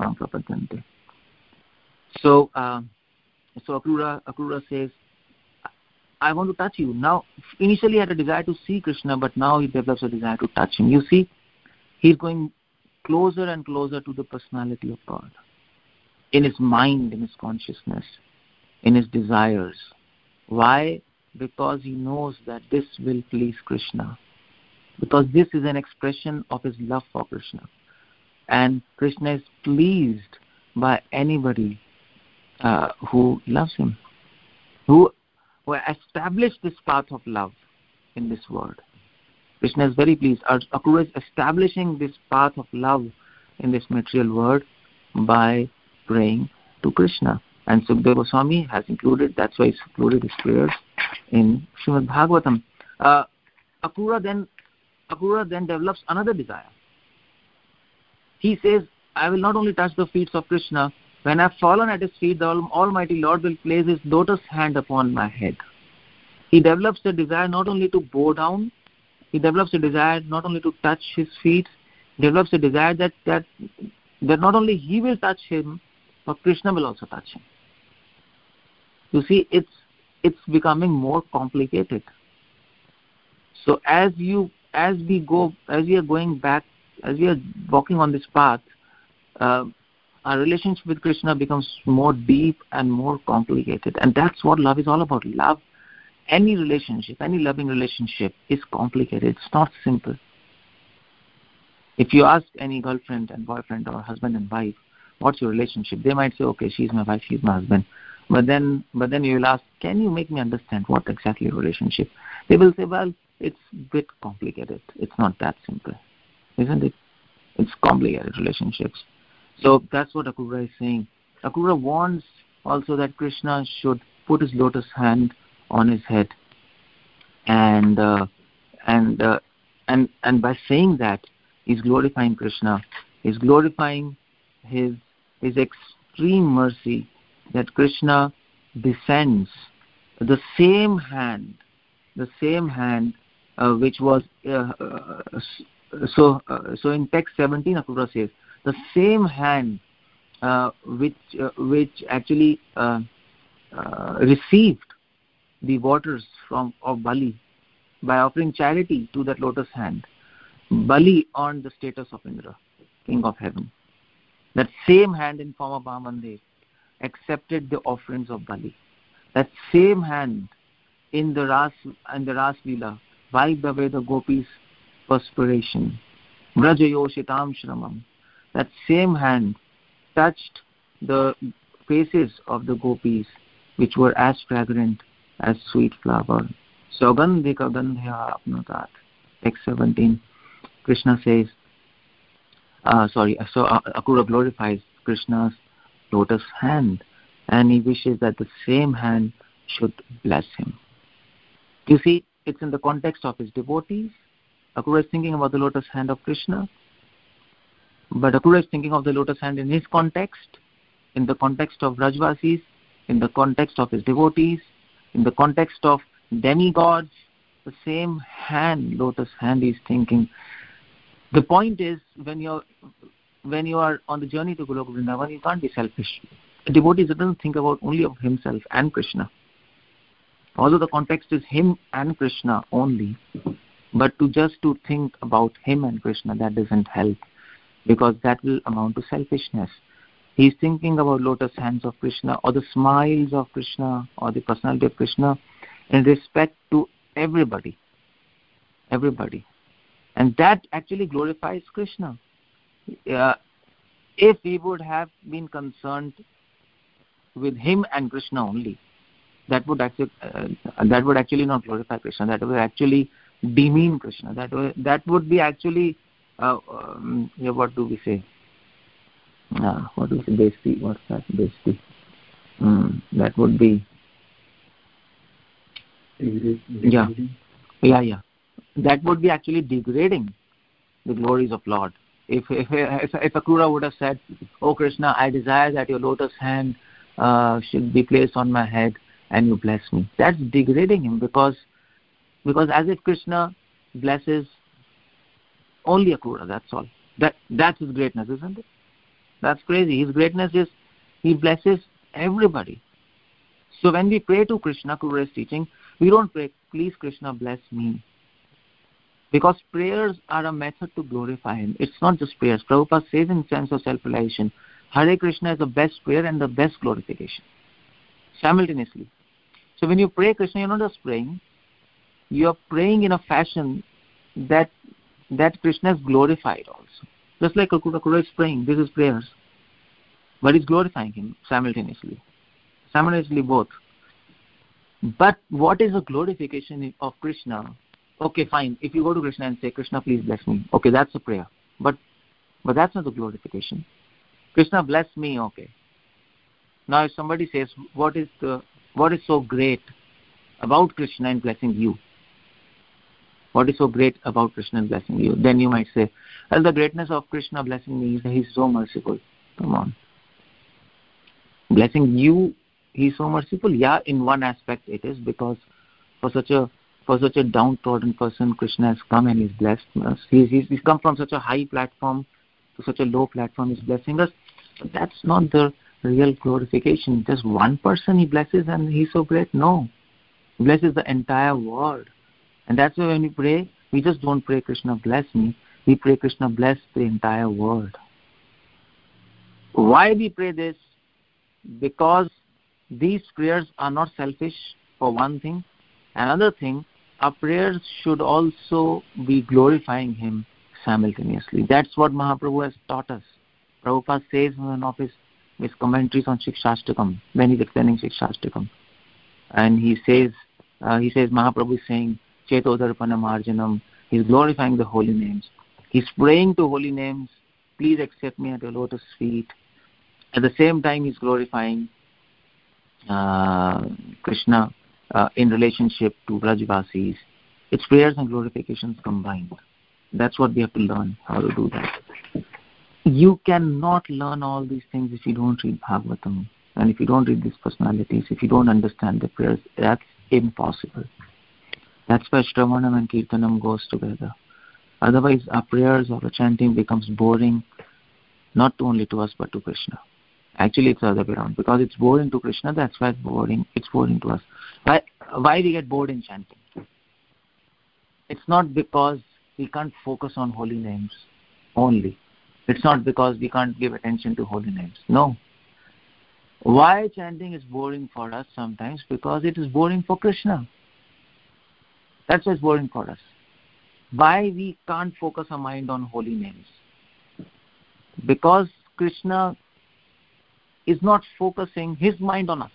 B: So, uh, so Akrura, Akrura says, I want to touch you. Now, initially he had a desire to see Krishna, but now he develops a desire to touch him. You see, he's going closer and closer to the personality of God. In his mind, in his consciousness, in his desires. Why? Because he knows that this will please Krishna. Because this is an expression of his love for Krishna. And Krishna is pleased by anybody uh, who loves him, who, who established this path of love in this world. Krishna is very pleased. Akrura is establishing this path of love in this material world by praying to Krishna. And Sukadeva Goswami has included, that's why he's included his prayers in Srimad Bhagavatam. Uh, Akrura then, Akrura then develops another desire. He says, I will not only touch the feet of Krishna, when I have fallen at his feet, the Almighty Lord will place his lotus hand upon my head. He develops the desire not only to bow down, he develops a desire not only to touch his feet, he develops a desire that, that, that not only he will touch him, but Krishna will also touch him. You see, it's it's becoming more complicated. So as you as we go as we are going back, as we are walking on this path, uh, our relationship with Krishna becomes more deep and more complicated. And that's what love is all about. Love, any relationship, any loving relationship is complicated. It's not simple. If you ask any girlfriend and boyfriend or husband and wife, what's your relationship? They might say, okay, she's my wife, she's my husband. But then but then you will ask, can you make me understand what exactly your relationship? They will say, well, it's a bit complicated. It's not that simple. Isn't it? It's complicated relationships. So that's what Akrura is saying. Akrura wants also that Krishna should put his lotus hand on his head. And uh, and uh, and and by saying that, he's glorifying Krishna. He's glorifying his his extreme mercy that Krishna descends the same hand, the same hand uh, which was uh, uh, so uh, so in text seventeen, Akrura says the same hand uh, which uh, which actually uh, uh, received the waters from of Bali by offering charity to that lotus hand. Bali earned the status of Indra, king of heaven. That same hand in form of Vamandev accepted the offerings of Bali. That same hand in the Ras in the Ras Leela wiped away the gopis' perspiration. Vrajayo Shitam Shramam. That same hand touched the faces of the gopis, which were as fragrant as sweet flower. Sogandhika Gandhya Apnutat. Text seventeen. Krishna says, uh, sorry, so uh, Akrura glorifies Krishna's lotus hand, and he wishes that the same hand should bless him. You see, it's in the context of his devotees. Akrura is thinking about the lotus hand of Krishna, but Akrura is thinking of the lotus hand in his context, in the context of Rajvasis, in the context of his devotees, in the context of demigods. The same hand, lotus hand, he is thinking. The point is, when you're when you are on the journey to Golok Vrindavan, you can't be selfish. A devotee doesn't think about only of himself and Krishna. Although the context is him and Krishna only, but to just to think about him and Krishna, that doesn't help, because that will amount to selfishness. He's thinking about lotus hands of Krishna, or the smiles of Krishna, or the personality of Krishna in respect to everybody. Everybody. And that actually glorifies Krishna. Uh, if we would have been concerned with him and Krishna only, that would actually uh, that would actually not glorify Krishna. That would actually demean Krishna. That would, that would be actually uh, um, yeah, what do we say? Uh, what do we say? Besti. What's that? Besti. Mm, that would be yeah, yeah, yeah. That would be actually degrading the glories of Lord. If if if, if Akrura would have said, "Oh Krishna, I desire that your lotus hand uh, should be placed on my head, and you bless me," that's degrading him, because because as if Krishna blesses only Akrura. That's all. That that's his greatness, isn't it? That's crazy. His greatness is he blesses everybody. So when we pray to Krishna, Akrura is teaching, we don't pray, "Please Krishna bless me," because prayers are a method to glorify him. It's not just prayers. Prabhupada says in Sense of Self-Realization, Hare Krishna is the best prayer and the best glorification simultaneously. So when you pray Krishna, you're not just praying, you're praying in a fashion that that Krishna is glorified also. Just like Akrura is praying, this is prayers, but he's glorifying him simultaneously. Simultaneously both. But what is a glorification of Krishna? Okay, fine. If you go to Krishna and say, "Krishna, please bless me," okay, that's a prayer. But but that's not the glorification. Krishna bless me, okay. Now if somebody says, what is the what is so great about Krishna in blessing you? What is so great about Krishna in blessing you? Then you might say, well, the greatness of Krishna blessing me is that he's so merciful. Come on. Blessing you, he's so merciful. Yeah, in one aspect it is, because for such a for such a downtrodden person, Krishna has come and he's blessed us. He's, he's, he's come from such a high platform to such a low platform. He's blessing us. But that's not the real glorification. Just one person he blesses and he's so great. No. He blesses the entire world. And that's why when we pray, we just don't pray, "Krishna bless me." We pray, "Krishna bless the entire world." Why we pray this? Because these prayers are not selfish, for one thing. Another thing, our prayers should also be glorifying him simultaneously. That's what Mahaprabhu has taught us. Prabhupada says in one of his, his commentaries on Shikshashtakam, when he's explaining Shikshashtakam, and he says, uh, he says Mahaprabhu is saying, "Chetodarpana marjanam," he's glorifying the holy names. He's praying to holy names, "Please accept me at your lotus feet." At the same time, he's glorifying uh, Krishna uh, in relationship to Brajvasis. It's prayers and glorifications combined. That's what we have to learn, how to do that. You cannot learn all these things if you don't read Bhagavatam, and if you don't read these personalities, if you don't understand the prayers. That's impossible. That's why Shravanam and Kirtanam goes together. Otherwise, our prayers or our chanting becomes boring, not only to us but to Krishna. Actually, it's the other way around. Because it's boring to Krishna, that's why it's boring. It's boring to us. Why? Why we get bored in chanting? It's not because we can't focus on holy names only. It's not because we can't give attention to holy names. No. Why chanting is boring for us sometimes? Because it is boring for Krishna. That's why it's boring for us. Why we can't focus our mind on holy names? Because Krishna is not focusing his mind on us.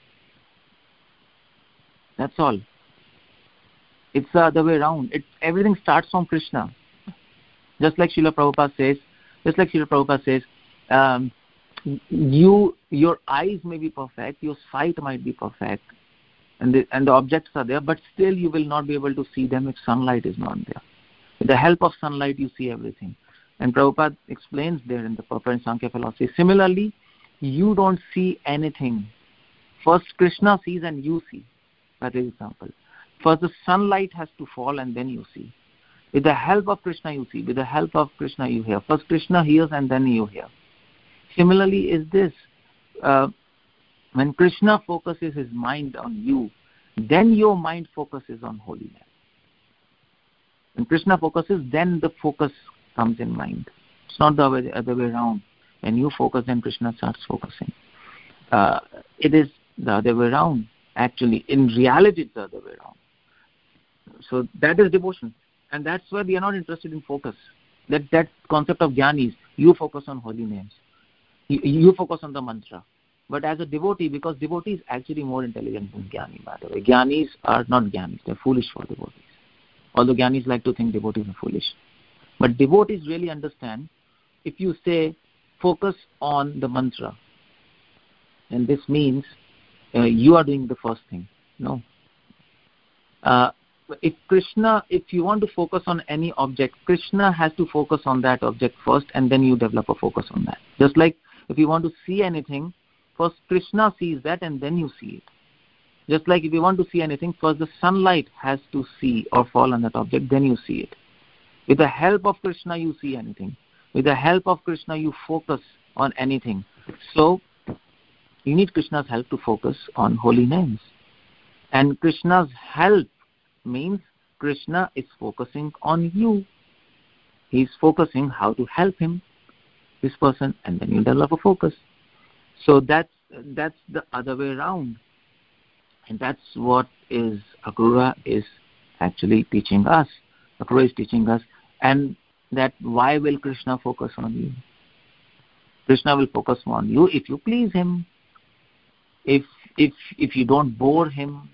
B: That's all. It's the other way around. It, everything starts from Krishna. Just like Srila Prabhupada says, just like Srila Prabhupada says, um, you, your eyes may be perfect, your sight might be perfect, and the, and the objects are there, but still you will not be able to see them if sunlight is not there. With the help of sunlight, you see everything. And Prabhupada explains there in the Purport and Sankhya philosophy. Similarly, you don't see anything. First Krishna sees and you see. That is example. First the sunlight has to fall and then you see. With the help of Krishna you see. With the help of Krishna you hear. First Krishna hears and then you hear. Similarly is this. Uh, when Krishna focuses his mind on you, then your mind focuses on holiness. When Krishna focuses, then the focus comes in mind. It's not the other, other way around. When you focus, then Krishna starts focusing. Uh, it is the other way around. Actually, in reality, it's the other way around. So that is devotion. And that's why we are not interested in focus. That that concept of jnana is, you focus on holy names. You, you focus on the mantra. But as a devotee, because devotee is actually more intelligent than Jnani, by the way. Jnanis are not Jnanis, they're foolish for devotees. Although Jnanis like to think devotees are foolish. But devotees really understand, if you say, focus on the mantra, and this means uh, you are doing the first thing. No. Uh, if Krishna, if you want to focus on any object, Krishna has to focus on that object first, and then you develop a focus on that. Just like if you want to see anything, first Krishna sees that and then you see it. Just like if you want to see anything, first the sunlight has to see or fall on that object, then you see it. With the help of Krishna, you see anything. With the help of Krishna, you focus on anything. So, you need Krishna's help to focus on holy names. And Krishna's help means Krishna is focusing on you. He's focusing how to help him, this person, and then you develop a focus. So that's that's the other way around. And that's what is Akrura is actually teaching us. Akrura is teaching us. And that why will Krishna focus on you? Krishna will focus on you if you please him. If if if you don't bore him,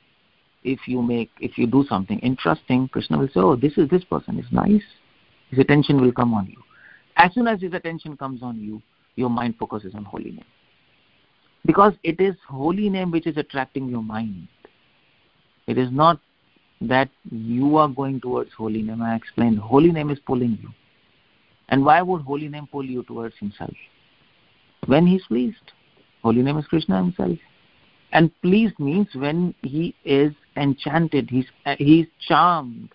B: if you make if you do something interesting, Krishna will say, oh, this is this person is nice. His attention will come on you. As soon as his attention comes on you, your mind focuses on holy name. Because it is holy name which is attracting your mind. It is not that you are going towards holy name. I explained, holy name is pulling you. And why would holy name pull you towards himself? When he is pleased. Holy name is Krishna himself. And pleased means when he is enchanted, he's, uh, he's charmed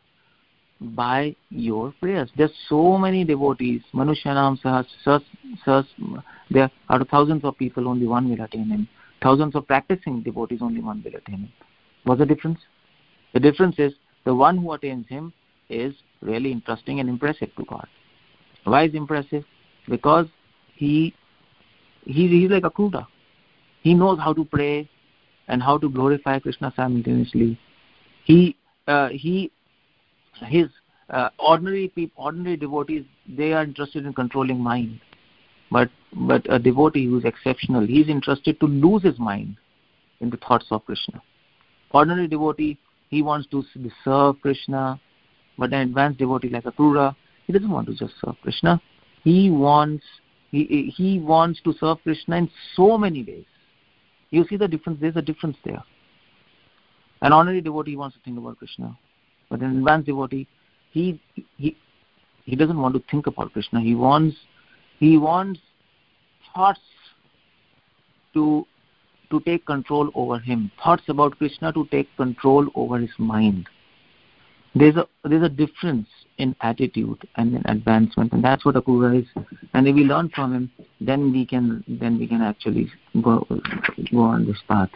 B: by your prayers. There's so many devotees, Manushyanam Sahas, sahas, sahas, there are thousands of people, only one will attain him. Thousands of practicing devotees, only one will attain him. What's the difference? The difference is the one who attains him is really interesting and impressive to God. Why is impressive? Because he, he he's like Akrura. He knows how to pray and how to glorify Krishna simultaneously. He uh, he his uh, ordinary people, ordinary devotees, they are interested in controlling mind. But but a devotee who is exceptional, he is interested to lose his mind in the thoughts of Krishna. Ordinary devotee, he wants to serve Krishna, but an advanced devotee like Akrura, he doesn't want to just serve Krishna. He wants he he wants to serve Krishna in so many ways. You see the difference? There's a difference there. An ordinary devotee wants to think about Krishna, but an advanced devotee, he he he doesn't want to think about Krishna. He wants he wants thoughts to to take control over him. Thoughts about Krishna to take control over his mind. There's a there's a difference in attitude and in advancement, and that's what Akrura is. And if we learn from him, then we can then we can actually go go on this path.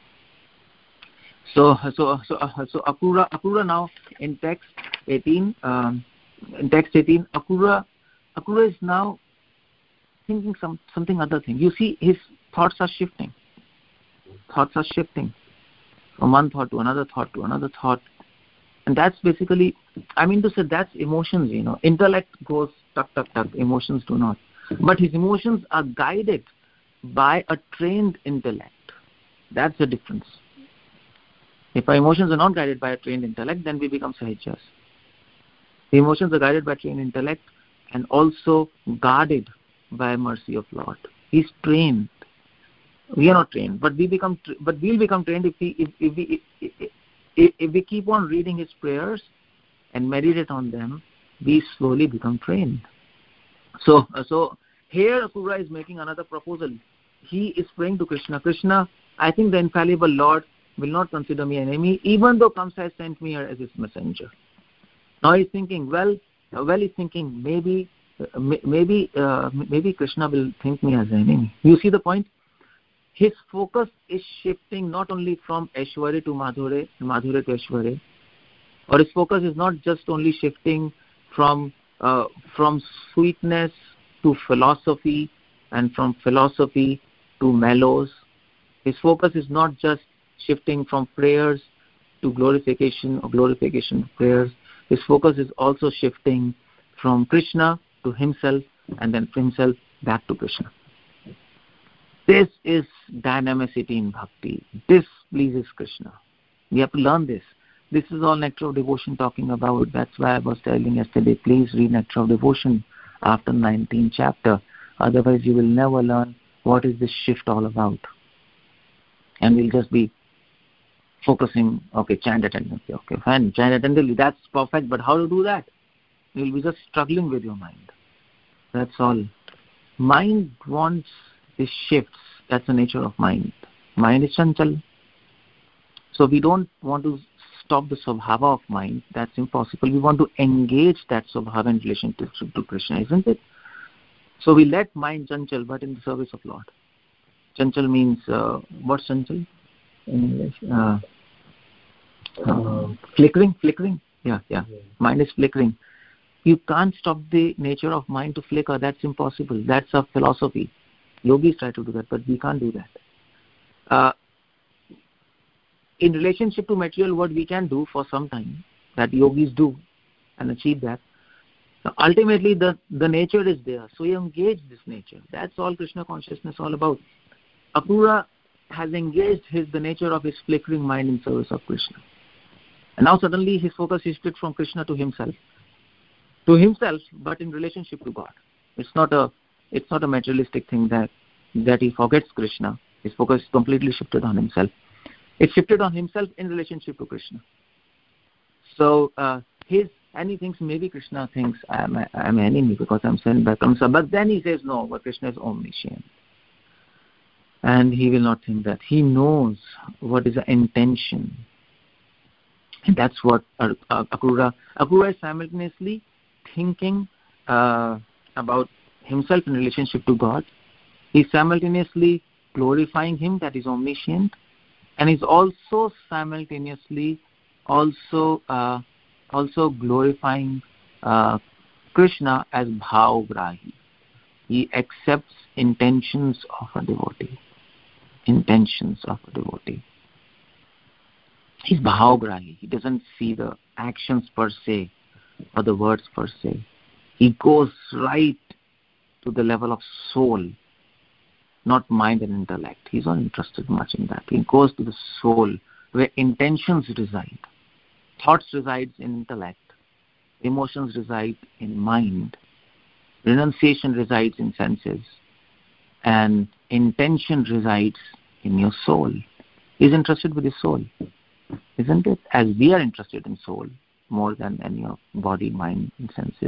B: So so so so Akrura Akrura now in text eighteen um, in text eighteen Akrura Akrura is now thinking some something other thing. You see, his thoughts are shifting. Thoughts are shifting from one thought to another thought to another thought. And that's basically, I mean to say, that's emotions, you know. Intellect goes tuck, tuck, tuck. Emotions do not. But his emotions are guided by a trained intellect. That's the difference. If our emotions are not guided by a trained intellect, then we become sahijas. The emotions are guided by trained intellect and also guarded by mercy of Lord. He's trained. We are not trained, but we become, but we'll become trained if we, if, if we, if, if, if we keep on reading his prayers and meditate on them. We slowly become trained. So, so here Akrura is making another proposal. He is praying to Krishna. Krishna, I think the infallible Lord will not consider me an enemy, even though Kamsa has sent me here as his messenger. Now he's thinking, well, well, he's thinking maybe, uh, maybe, uh, maybe Krishna will think me as an enemy. You see the point? His focus is shifting not only from Aishwarya to Madhurya, Madhurya to Aishwarya, or his focus is not just only shifting from uh, from sweetness to philosophy and from philosophy to mellows. His focus is not just shifting from prayers to glorification or glorification to prayers. His focus is also shifting from Krishna to himself and then from himself back to Krishna. This is dynamicity in bhakti. This pleases Krishna. We have to learn this. This is all Nectar of Devotion talking about. That's why I was telling yesterday, please read Nectar of Devotion after nineteenth chapter. Otherwise you will never learn what is this shift all about. And we'll just be focusing, okay, chant attentively, okay, fine, chant attentively, that's perfect, but how to do that? You'll be just struggling with your mind. That's all. Mind wants these shifts. That's the nature of mind. Mind is chanchal. So we don't want to stop the swabhava of mind. That's impossible. We want to engage that swabhava in relation to, to Krishna, isn't it? So we let mind chanchal, but in the service of Lord. Chanchal means, uh, what's chanchal in English? Uh, uh, flickering, flickering. Yeah, yeah. Mind is flickering. You can't stop the nature of mind to flicker. That's impossible. That's a philosophy. Yogis try to do that, but we can't do that. Uh, in relationship to material, what we can do for some time, that yogis do and achieve that. Now, ultimately, the, the nature is there. So you engage this nature. That's all Krishna consciousness all about. Akrura has engaged his the nature of his flickering mind in service of Krishna. And now suddenly his focus is shifted from Krishna to himself. To himself, but in relationship to God. It's not a it's not a materialistic thing that that he forgets Krishna. His focus is completely shifted on himself. It's shifted on himself in relationship to Krishna. So uh, his and he thinks maybe Krishna thinks I'm a, I'm an enemy because I'm sent by Kamsa. But then he says no, but Krishna is omniscient. And he will not think that. He knows what is the intention. And that's what uh, uh, Akrura Akrura is simultaneously thinking uh, about himself in relationship to God. He's simultaneously glorifying him, that is omniscient, and he's also simultaneously also uh, also glorifying uh, Krishna as bhavgrahi. He accepts intentions of a devotee. Intentions of a devotee. He's bhavgrahi. He doesn't see the actions per se or the words per se. He goes right to the level of soul, not mind and intellect. He's not interested much in that. He goes to the soul where intentions reside. Thoughts reside in intellect. Emotions reside in mind. Renunciation resides in senses. And intention resides in your soul. He's interested with his soul, isn't it? As we are interested in soul more than any of body, mind, and senses.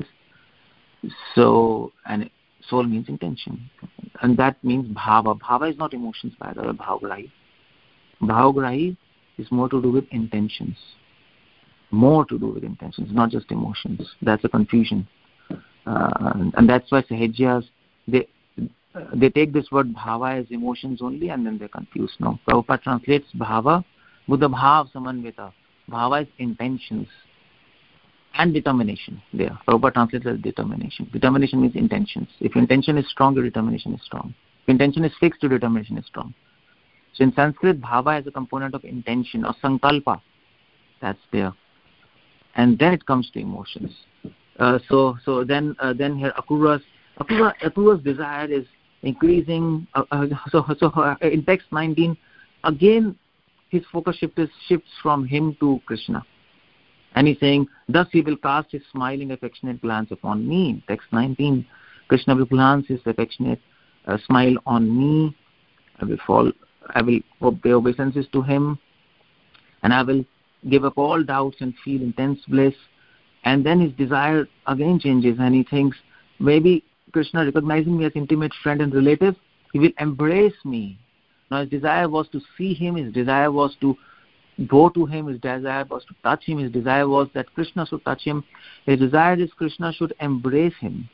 B: So, and soul means intention. And that means bhava. Bhava is not emotions, by the way, bhavgrahi. Bhavgrahi is more to do with intentions. More to do with intentions, not just emotions. That's a confusion. Uh, and that's why Sahajyas, they they take this word bhava as emotions only and then they're confused. No, Prabhupada translates bhava, buddha bhav samanvita. Bhava is intentions and determination. There, Prabhupada translates as determination. Determination means intentions. If intention is strong, your determination is strong. If intention is fixed, your determination is strong. So in Sanskrit, bhava is a component of intention or sankalpa. That's there. And then it comes to emotions. Uh, so so then uh, then here Akrura's Akrura, Akrura's desire is increasing. Uh, uh, so so uh, in text nineteen, again his focus shift is, shifts from him to Krishna, and he's saying, thus he will cast his smiling affectionate glance upon me. In text nineteen, Krishna will glance his affectionate uh, smile on me. I will fall. I will pay obeisances to him, and I will give up all doubts and feel intense bliss. And then his desire again changes and he thinks, maybe Krishna recognizing me as intimate friend and relative, he will embrace me. Now his desire was to see him, his desire was to go to him, his desire was to touch him, his desire was that Krishna should touch him. His desire is Krishna should embrace him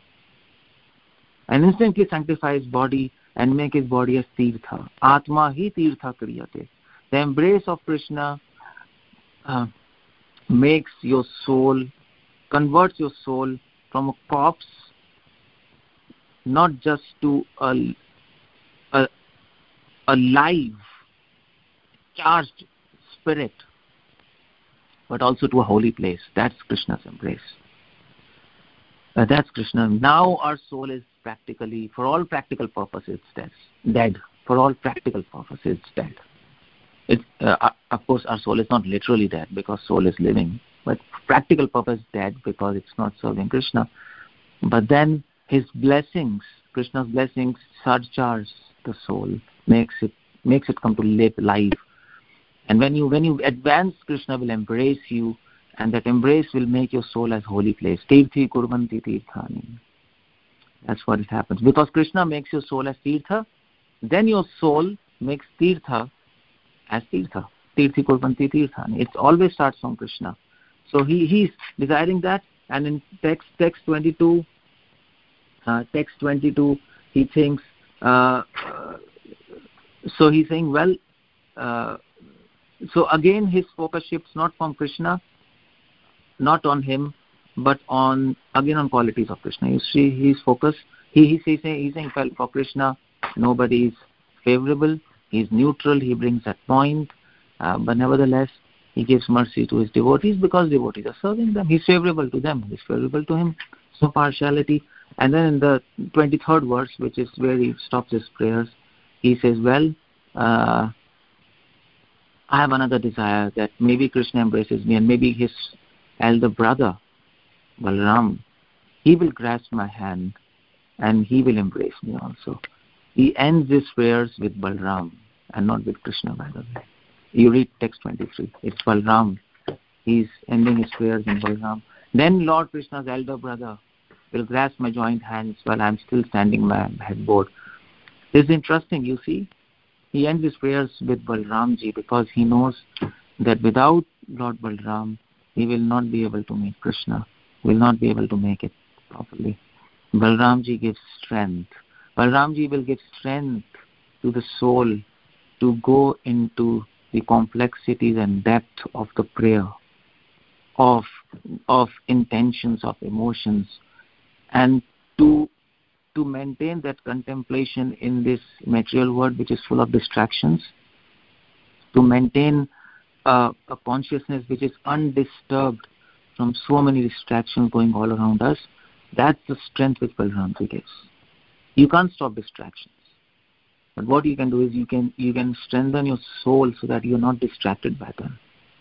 B: and instantly sanctify his body and make his body as tirtha. Atma hi tirtha kriyate. The embrace of Krishna uh, makes your soul, converts your soul from a corpse not just to a, a, a live, charged spirit, but also to a holy place. That's Krishna's embrace. Uh, that's Krishna. Now our soul is practically, for all practical purposes, that's dead. for all practical purposes, it's dead. It, uh, of course, our soul is not literally dead because soul is living, but practical purpose dead because it's not serving Krishna. But then his blessings, Krishna's blessings, surcharge the soul, makes it makes it come to live life. And when you when you advance, Krishna will embrace you, and that embrace will make your soul as holy place. Tirthi kurvanti tirthani. That's what it happens. Because Krishna makes your soul as tirtha, then your soul makes tirtha as tirtha. Tirthi kurvanti tirthani. It always starts from Krishna. So he he's desiring that, and in text text twenty-two, uh, text twenty-two, he thinks. Uh, uh, so he's saying, well. Uh, So again, his focus shifts not from Krishna, not on him, but on again on qualities of Krishna. You see, his focus. He he's saying he's saying well, for Krishna, nobody is favorable. He's neutral. He brings that point, uh, but nevertheless, he gives mercy to his devotees because devotees are serving them. He's favorable to them. He's favorable to him. So partiality. And then in the twenty-third verse, which is where he stops his prayers, he says, well. Uh, I have another desire that maybe Krishna embraces me, and maybe his elder brother, Balram, he will grasp my hand and he will embrace me also. He ends his prayers with Balram and not with Krishna, by the way. You read text twenty-three. It's Balram. He's ending his prayers in Balram. Then Lord Krishna's elder brother will grasp my joint hands while I'm still standing my headboard. This is interesting, you see. He ends his prayers with Balramji because he knows that without Lord Balram, he will not be able to meet Krishna, will not be able to make it properly. Balramji gives strength. Balramji will give strength to the soul to go into the complexities and depth of the prayer, of, of intentions, of emotions, and to to maintain that contemplation in this material world which is full of distractions, to maintain uh, a consciousness which is undisturbed from so many distractions going all around us. That's the strength which Balramji gives. You can't stop distractions, but what you can do is you can you can strengthen your soul so that you're not distracted by them.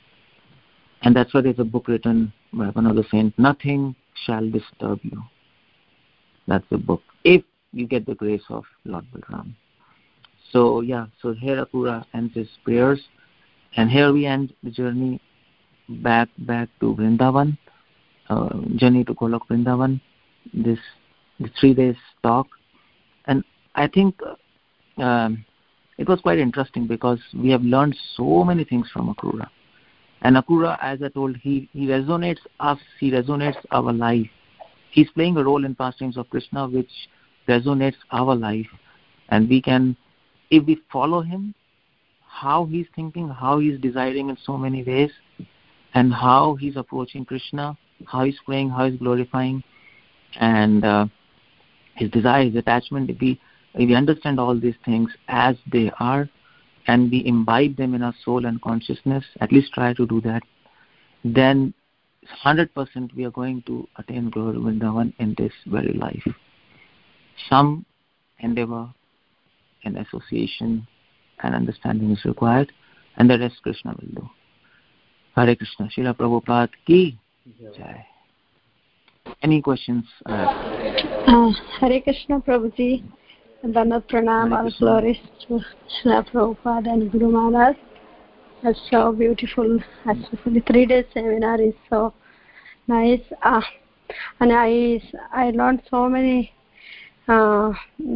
B: And that's why there's a book written by one of the saints, Nothing Shall Disturb You. That's the book, if you get the grace of Lord Balram. So yeah, so here Akrura ends his prayers, and here we end the journey back back to Vrindavan, uh, journey to Golok Vrindavan, this, this three days talk. And I think uh, um, it was quite interesting because we have learned so many things from Akrura. And Akrura, as I told, he, he resonates us, he resonates our life. He's playing a role in pastimes of Krishna which resonates our life, and we can, if we follow him, how he's thinking, how he's desiring in so many ways, and how he's approaching Krishna, how he's praying, how he's glorifying, and uh, his desire, his attachment, if we, if we understand all these things as they are, and we imbibe them in our soul and consciousness, at least try to do that, then one hundred percent we are going to attain glory Vrindavan in this very life. Some endeavor and association and understanding is required, and the rest Krishna will do. Hare Krishna. Srila Prabhupada ki jai. Any questions? Uh,
A: uh, Hare Krishna Prabhuji. Dandavat Pranam, all glories to Srila Prabhupada and Guru Maharaj. That's so beautiful. Actually, three days seminar is so nice, uh, and I I learned so many uh,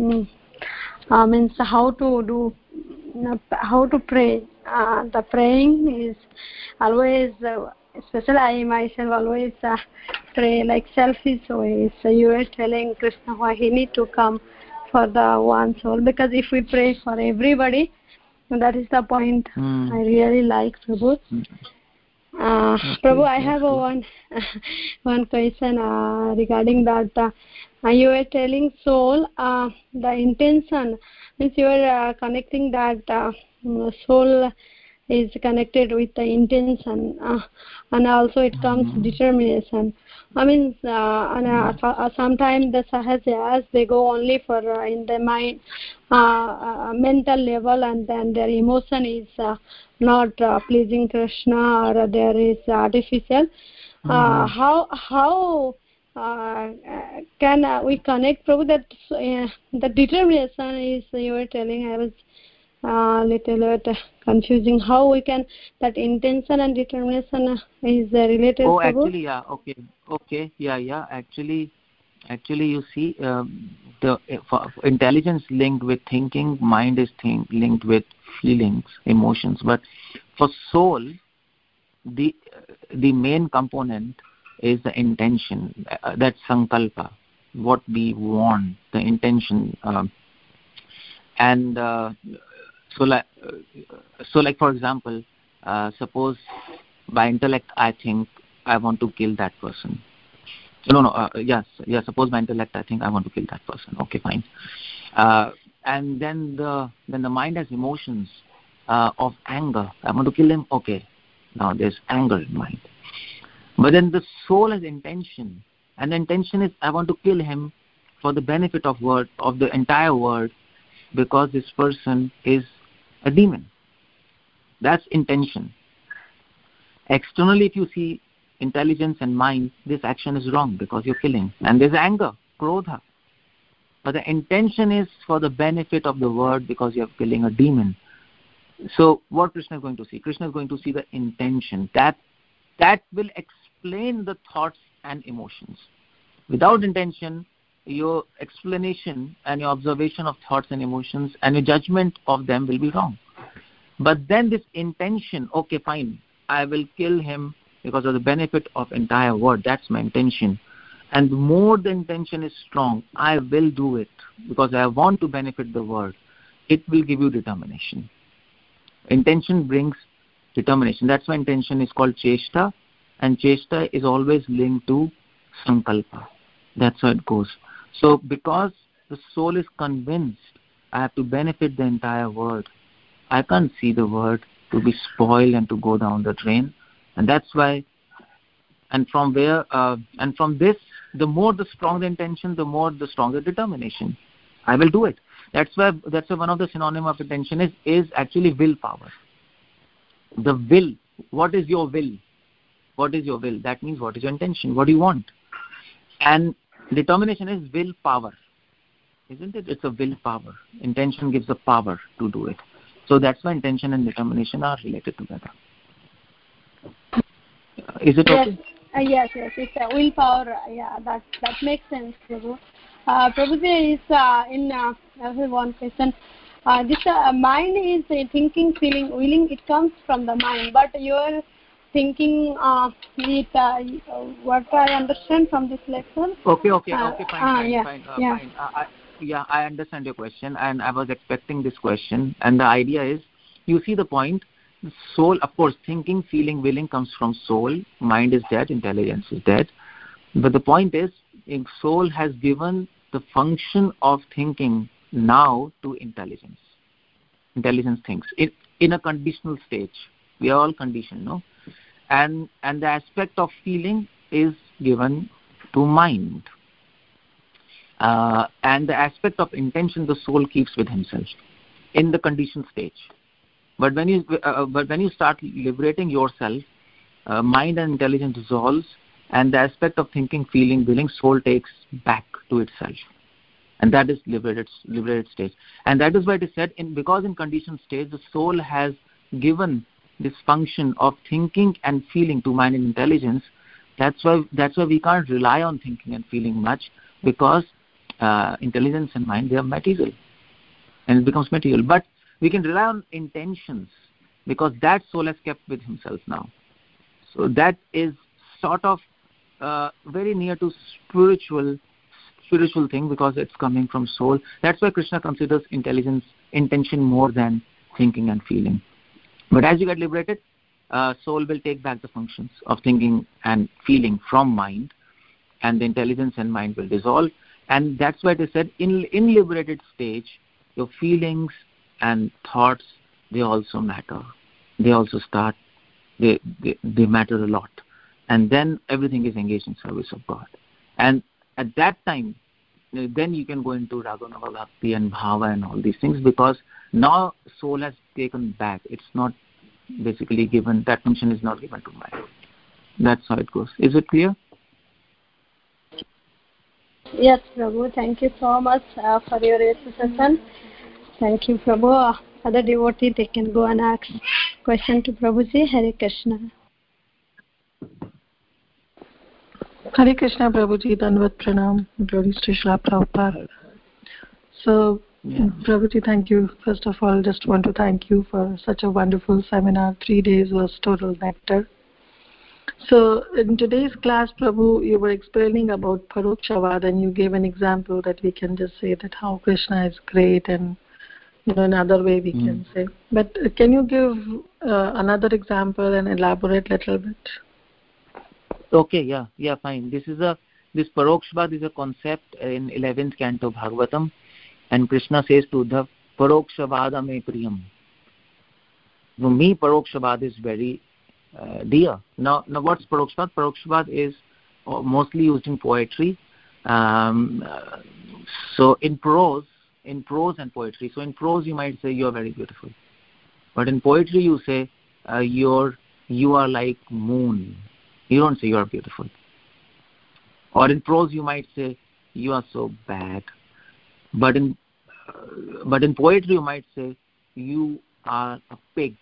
A: uh, means how to do how to pray. Uh, the praying is always, uh, especially I myself always uh, pray like selfish ways. So you were telling Krishna why he need to come for the one soul, because if we pray for everybody, that is the point. mm. I really like Prabhu. Mm. Uh, Prabhu, I have a one one question uh, regarding that. Uh, you were telling soul, uh, the intention means you were uh, connecting that uh, soul is connected with the intention, uh, and also it comes mm-hmm. determination. I mean, uh, and uh, uh, sometimes the sahajas, they go only for uh, in the mind, uh, uh, mental level, and then their emotion is uh, not uh, pleasing Krishna, or there is artificial. Uh, mm-hmm. How how uh, can uh, we connect, Prabhu, that uh, the determination is, you were telling, I was uh, little bit confusing. How we can, that intention and determination is uh, related?
B: Oh,
A: Prabhu?
B: actually, yeah, okay, okay, yeah, yeah. Actually, actually, you see, um, the for intelligence linked with thinking, mind is think linked with feelings, emotions. But for soul, the the main component is the intention, uh, that sankalpa, what we want, the intention, um, and uh, so like uh, so like for example, uh, suppose by intellect I think I want to kill that person. No, no, uh, yes, yes. Suppose by intellect I think I want to kill that person. Okay, fine. Uh, and then the then the mind has emotions uh, of anger. I want to kill him. Okay, now there's anger in mind. But then the soul has intention, and the intention is I want to kill him for the benefit of world of the entire world, because this person is a demon. That's intention. Externally, if you see intelligence and mind, this action is wrong because you're killing, and there's anger, krodha. But the intention is for the benefit of the world because you're killing a demon. So what Krishna is going to see? Krishna is going to see the intention. That that will explain the thoughts and emotions. Without intention, your explanation and your observation of thoughts and emotions and your judgment of them will be wrong. But then this intention, okay, fine, I will kill him because of the benefit of entire world. That's my intention. And the more the intention is strong, I will do it because I want to benefit the world. It will give you determination. Intention brings determination. That's why intention is called cheshta, and cheshta is always linked to sankalpa. That's how it goes. So because the soul is convinced I have to benefit the entire world, I can't see the world to be spoiled and to go down the drain. And that's why, and from where, uh, and from this, the more the strong the intention, the more the stronger determination. I will do it. That's why, that's why one of the synonym of intention is, is actually willpower. The will. What is your will? What is your will? That means what is your intention? What do you want? And determination is willpower. Isn't it? It's a willpower. Intention gives the power to do it. So that's why intention and determination are related together. Is it
A: yes.
B: okay?
A: Uh, yes, yes. It's a willpower. Uh, yeah, that that makes sense, Prabhu. Uh, Prabhuji is uh, in uh, one question. Uh, this uh, mind is uh, thinking, feeling, willing. It comes from the mind, but your thinking, uh, it, uh, what I understand from this lesson.
B: Okay, okay,
A: uh,
B: okay, fine,
A: uh,
B: fine,
A: yeah,
B: fine, uh,
A: yeah.
B: fine. Uh, I, yeah, I understand your question, and I was expecting this question. And the idea is, you see the point. Soul, of course, thinking, feeling, willing comes from soul. Mind is dead, intelligence is dead. But the point is, soul has given the function of thinking now to intelligence. Intelligence thinks in, in a conditional stage. We are all conditioned, no? And and the aspect of feeling is given to mind. Uh, and the aspect of intention, the soul keeps with himself in the conditioned stage. But when you uh, but when you start liberating yourself, uh, mind and intelligence dissolves, and the aspect of thinking, feeling, willing, soul takes back to itself, and that is liberated liberated stage. And that is why it is said, in because in conditioned stage, the soul has given this function of thinking and feeling to mind and intelligence. That's why that's why we can't rely on thinking and feeling much, because uh, intelligence and mind, they are material, and it becomes material. But we can rely on intentions, because that soul has kept with himself now. So that is sort of uh, very near to spiritual spiritual thing, because it's coming from soul. That's why Krishna considers intelligence, intention more than thinking and feeling. But as you get liberated, uh, soul will take back the functions of thinking and feeling from mind, and the intelligence and mind will dissolve. And that's why it is said, in in liberated stage, your feelings and thoughts, they also matter. they also start, they, they, they matter a lot. And then everything is engaged in service of God. And at that time, then you can go into Raganuga Bhakti and Bhava and all these things, because now soul has taken back. It's not basically given, that function is not given to mind. That's how it goes. Is it clear?
A: Yes, Prabhu. Thank you so much uh, for your session. Thank you, Prabhu. Uh, other devotees, they can go and ask question to Prabhuji. Hare Krishna.
C: Hare Krishna, Prabhuji. Dandavat Pranam. Glories to Srila Prabhupada. So, yeah. Prabhuji, thank you. First of all, just want to thank you for such a wonderful seminar. Three days was total nectar. So, in today's class, Prabhu, you were explaining about Parokshavad, and you gave an example that we can just say that how Krishna is great, and you know, another way we mm. can say. But uh, can you give uh, another example and elaborate a little bit?
B: Okay, yeah, yeah, fine. This is a this Parokshavad is a concept in eleventh canto Bhagavatam, and Krishna says to Uddhav, Parokshavad me priyam. For me, Parokshavad is very uh, dear. Now, now, what's Parokshavad? Parokshavad is uh, mostly used in poetry. Um, uh, so in prose, in prose and poetry. So in prose, you might say you are very beautiful, but in poetry, you say uh, you're you are like moon. You don't say you are beautiful. Or in prose, you might say you are so bad. But in uh, but in poetry, you might say you are a pig.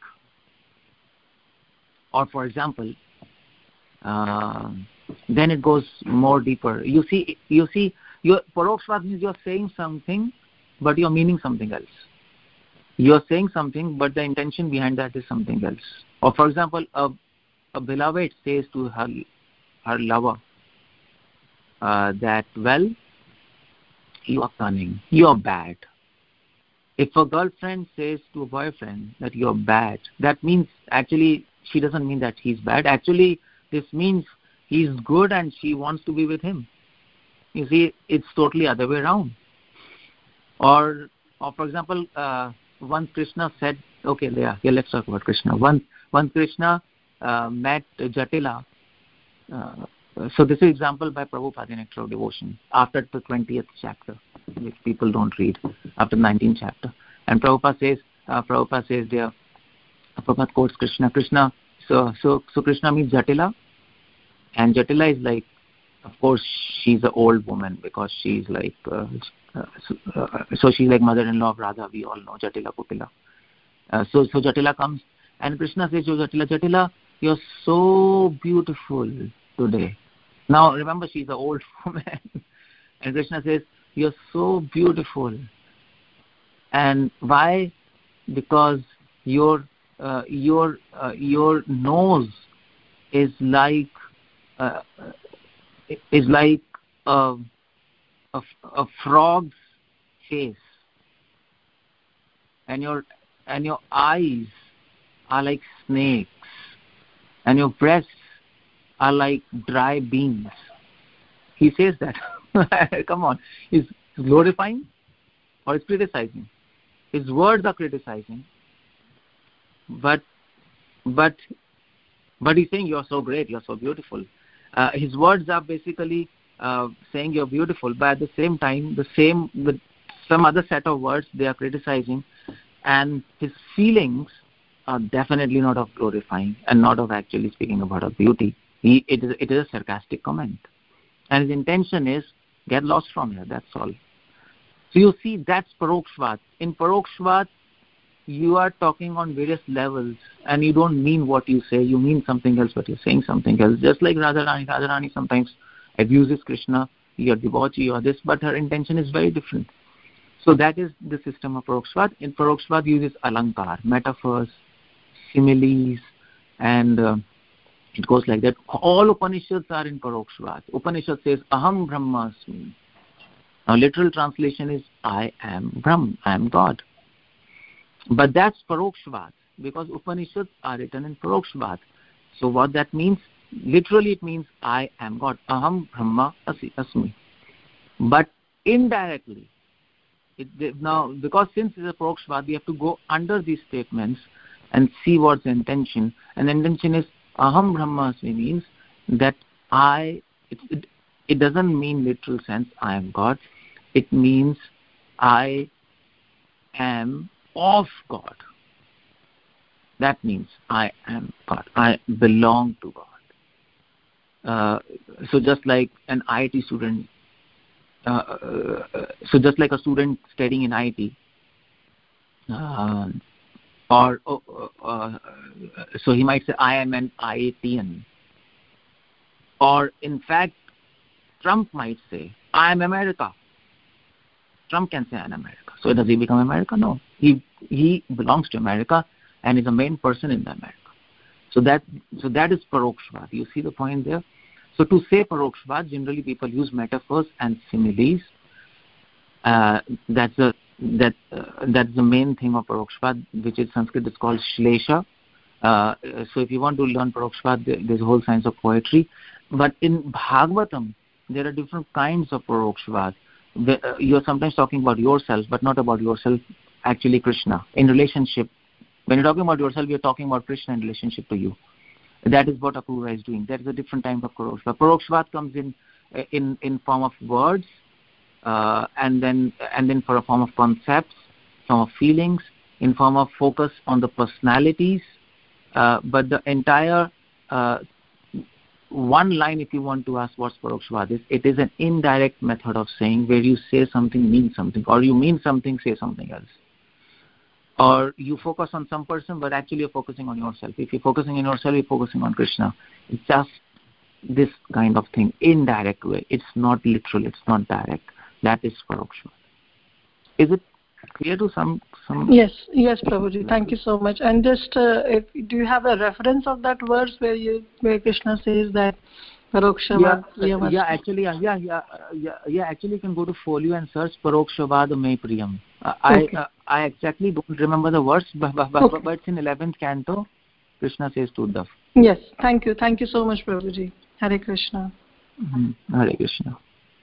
B: Or for example, uh, then it goes more deeper. You see, you see, your Parokshavad means you are saying something, but you are meaning something else. You are saying something, but the intention behind that is something else. Or for example, a a beloved says to her her lover uh, that, well, you are cunning, you are bad. If a girlfriend says to a boyfriend that you are bad, that means actually she doesn't mean that he's bad. Actually, this means he's good and she wants to be with him. You see, it's totally other way around. Or, or for example, uh, once Krishna said, okay, yeah, yeah, let's talk about Krishna. Once, once Krishna uh, met Jatila. Uh, so this is example by Prabhupada in Nectar of Devotion, after the twentieth chapter, which people don't read, after the nineteenth chapter. And Prabhupada says, uh, Prabhupada says there, Prabhupada quotes Krishna. Krishna, so so so Krishna meets Jatila, and Jatila is like, of course, she's an old woman because she's like, uh, uh, so, uh, so she's like mother-in-law of Radha. We all know Jatila Kupila. Uh, so so Jatila comes, and Krishna says to Jatila, Jatila, you're so beautiful today. Now remember, she's an old woman, and Krishna says, you're so beautiful. And why? Because your uh, your uh, your nose is like uh, is like a, a, a frog's face, and your and your eyes are like snakes, and your breasts are like dry beans. He says that. Come on, is glorifying or is criticizing? His words are criticizing, but but but he's saying you're so great, you're so beautiful. Uh, his words are basically uh, saying you're beautiful, but at the same time, the same with some other set of words they are criticizing, and his feelings are definitely not of glorifying and not of actually speaking about her beauty. He, it is it is a sarcastic comment, and his intention is get lost from here. That's all. So you see, that's Parokshvat. In Parokshvat, you are talking on various levels, and you don't mean what you say. You mean something else, but you're saying something else. Just like Radharani. Radharani sometimes abuses Krishna. You're debauchee, you're this, but her intention is very different. So that is the system of Parokshvat. In Parokshvat, uses alankar, metaphors, similes, and uh, it goes like that. All Upanishads are in Parokshvat. Upanishad says, Aham Brahmasmi. Now, literal translation is, I am Brahm, I am God. But that's Parokshvat, because Upanishads are written in Parokshvat. So what that means, literally it means, I am God. Aham Brahma Asmi. But indirectly, it, now, because since it's a Parokshvat, we have to go under these statements and see what's the intention. And the intention is Aham Brahmasmi, means that I, it, it, it doesn't mean literal sense, I am God. It means I am of God. That means I am God. I belong to God. Uh, so just like an I T student, uh, uh, so just like a student studying in I T, uh, or uh, uh, so he might say, I am an I T N. Or in fact, Trump might say, I am America. Trump can say, I am America. So does he become America? No. He he belongs to America and is the main person in the America. So that so that is Parokshvad. You see the point there? So to say Parokshvad, generally people use metaphors and similes. Uh, that's the that uh, that's the main thing of Parokshvad, which in Sanskrit is called Shlesha. Uh, so if you want to learn Parokshvad, there's a whole science of poetry. But in Bhagavatam, there are different kinds of Parokshvad. You're sometimes talking about yourself, but not about yourself, actually Krishna. In relationship, when you're talking about yourself, you're talking about Krishna in relationship to you. That is what Apurva is doing. That is a different type of Parokshvad. Parokshvad comes in in in form of words, uh, and then and then for a form of concepts, form of feelings, in form of focus on the personalities. Uh, but the entire uh, one line, if you want to ask what's Parokshvad is, it is an indirect method of saying where you say something, mean something, or you mean something, say something else. Or you focus on some person, but actually you're focusing on yourself. If you're focusing on yourself, you're focusing on Krishna. It's just this kind of thing, indirect way. It's not literal, it's not direct. That is Parokshvad. Is it clear to some? some
C: yes, yes, Prabhuji. Thank you so much. And just, uh, if, do you have a reference of that verse where you where Krishna says that Parokshavad?
B: Yeah, uh, yeah, actually, yeah, yeah, yeah, yeah, yeah. Actually, you can go to Folio and search Parokshavad Me Priyam. Uh,
C: okay.
B: I uh, I exactly don't remember the verse, but but, but, okay. but it's in eleventh canto. Krishna says to Uddhav.
C: Yes, thank you, thank you so much, Prabhuji. Hare Krishna.
B: Mm-hmm. Hare Krishna.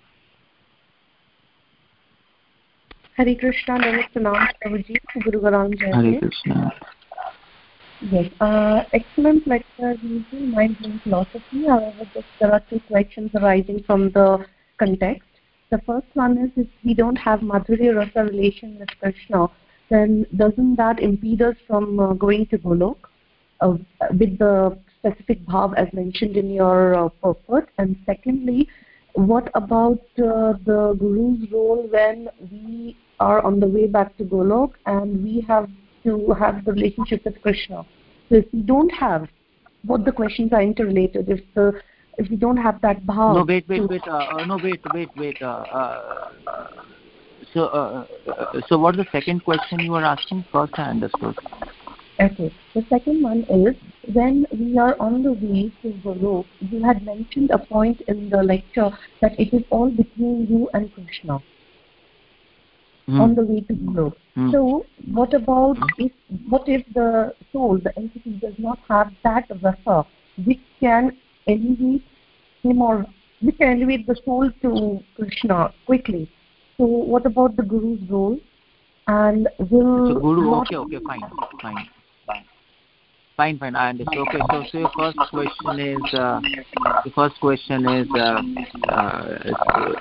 D: Hare Krishna, Namaste Nam, Prabhuji, Guru Garam Jai.
B: Hare Krishna.
D: Yes, uh, excellent lecture using mind-blowing philosophy. However, just there are two questions arising from the context. The first one is, if we don't have Madhurya Rasa relation with Krishna, then doesn't that impede us from uh, going to Golok uh, with the specific bhav as mentioned in your uh, purport? And secondly, what about uh, the Guru's role when we are on the way back to Golok and we have to have the relationship with Krishna? So if we don't have, both the questions are interrelated. If the if we don't have that bhav.
B: No, wait, wait, wait. Uh, no, wait, wait, wait. Uh, uh, so, uh, uh, so what is the second question you were asking? First, I understood.
D: Okay. The second one is, when we are on the way to Golok, you had mentioned a point in the lecture that it is all between you and Krishna. Mm. On the way to Golok. Mm. So, what about mm. if what if the soul, the entity, does not have that rasa which can elevate him or which can elevate the soul to Krishna quickly? So, what about the Guru's role? And will
B: so Guru?
D: Not
B: okay, okay, fine, fine, fine, fine. I understand. Okay, so so your first question is uh, the first question is. Uh, uh,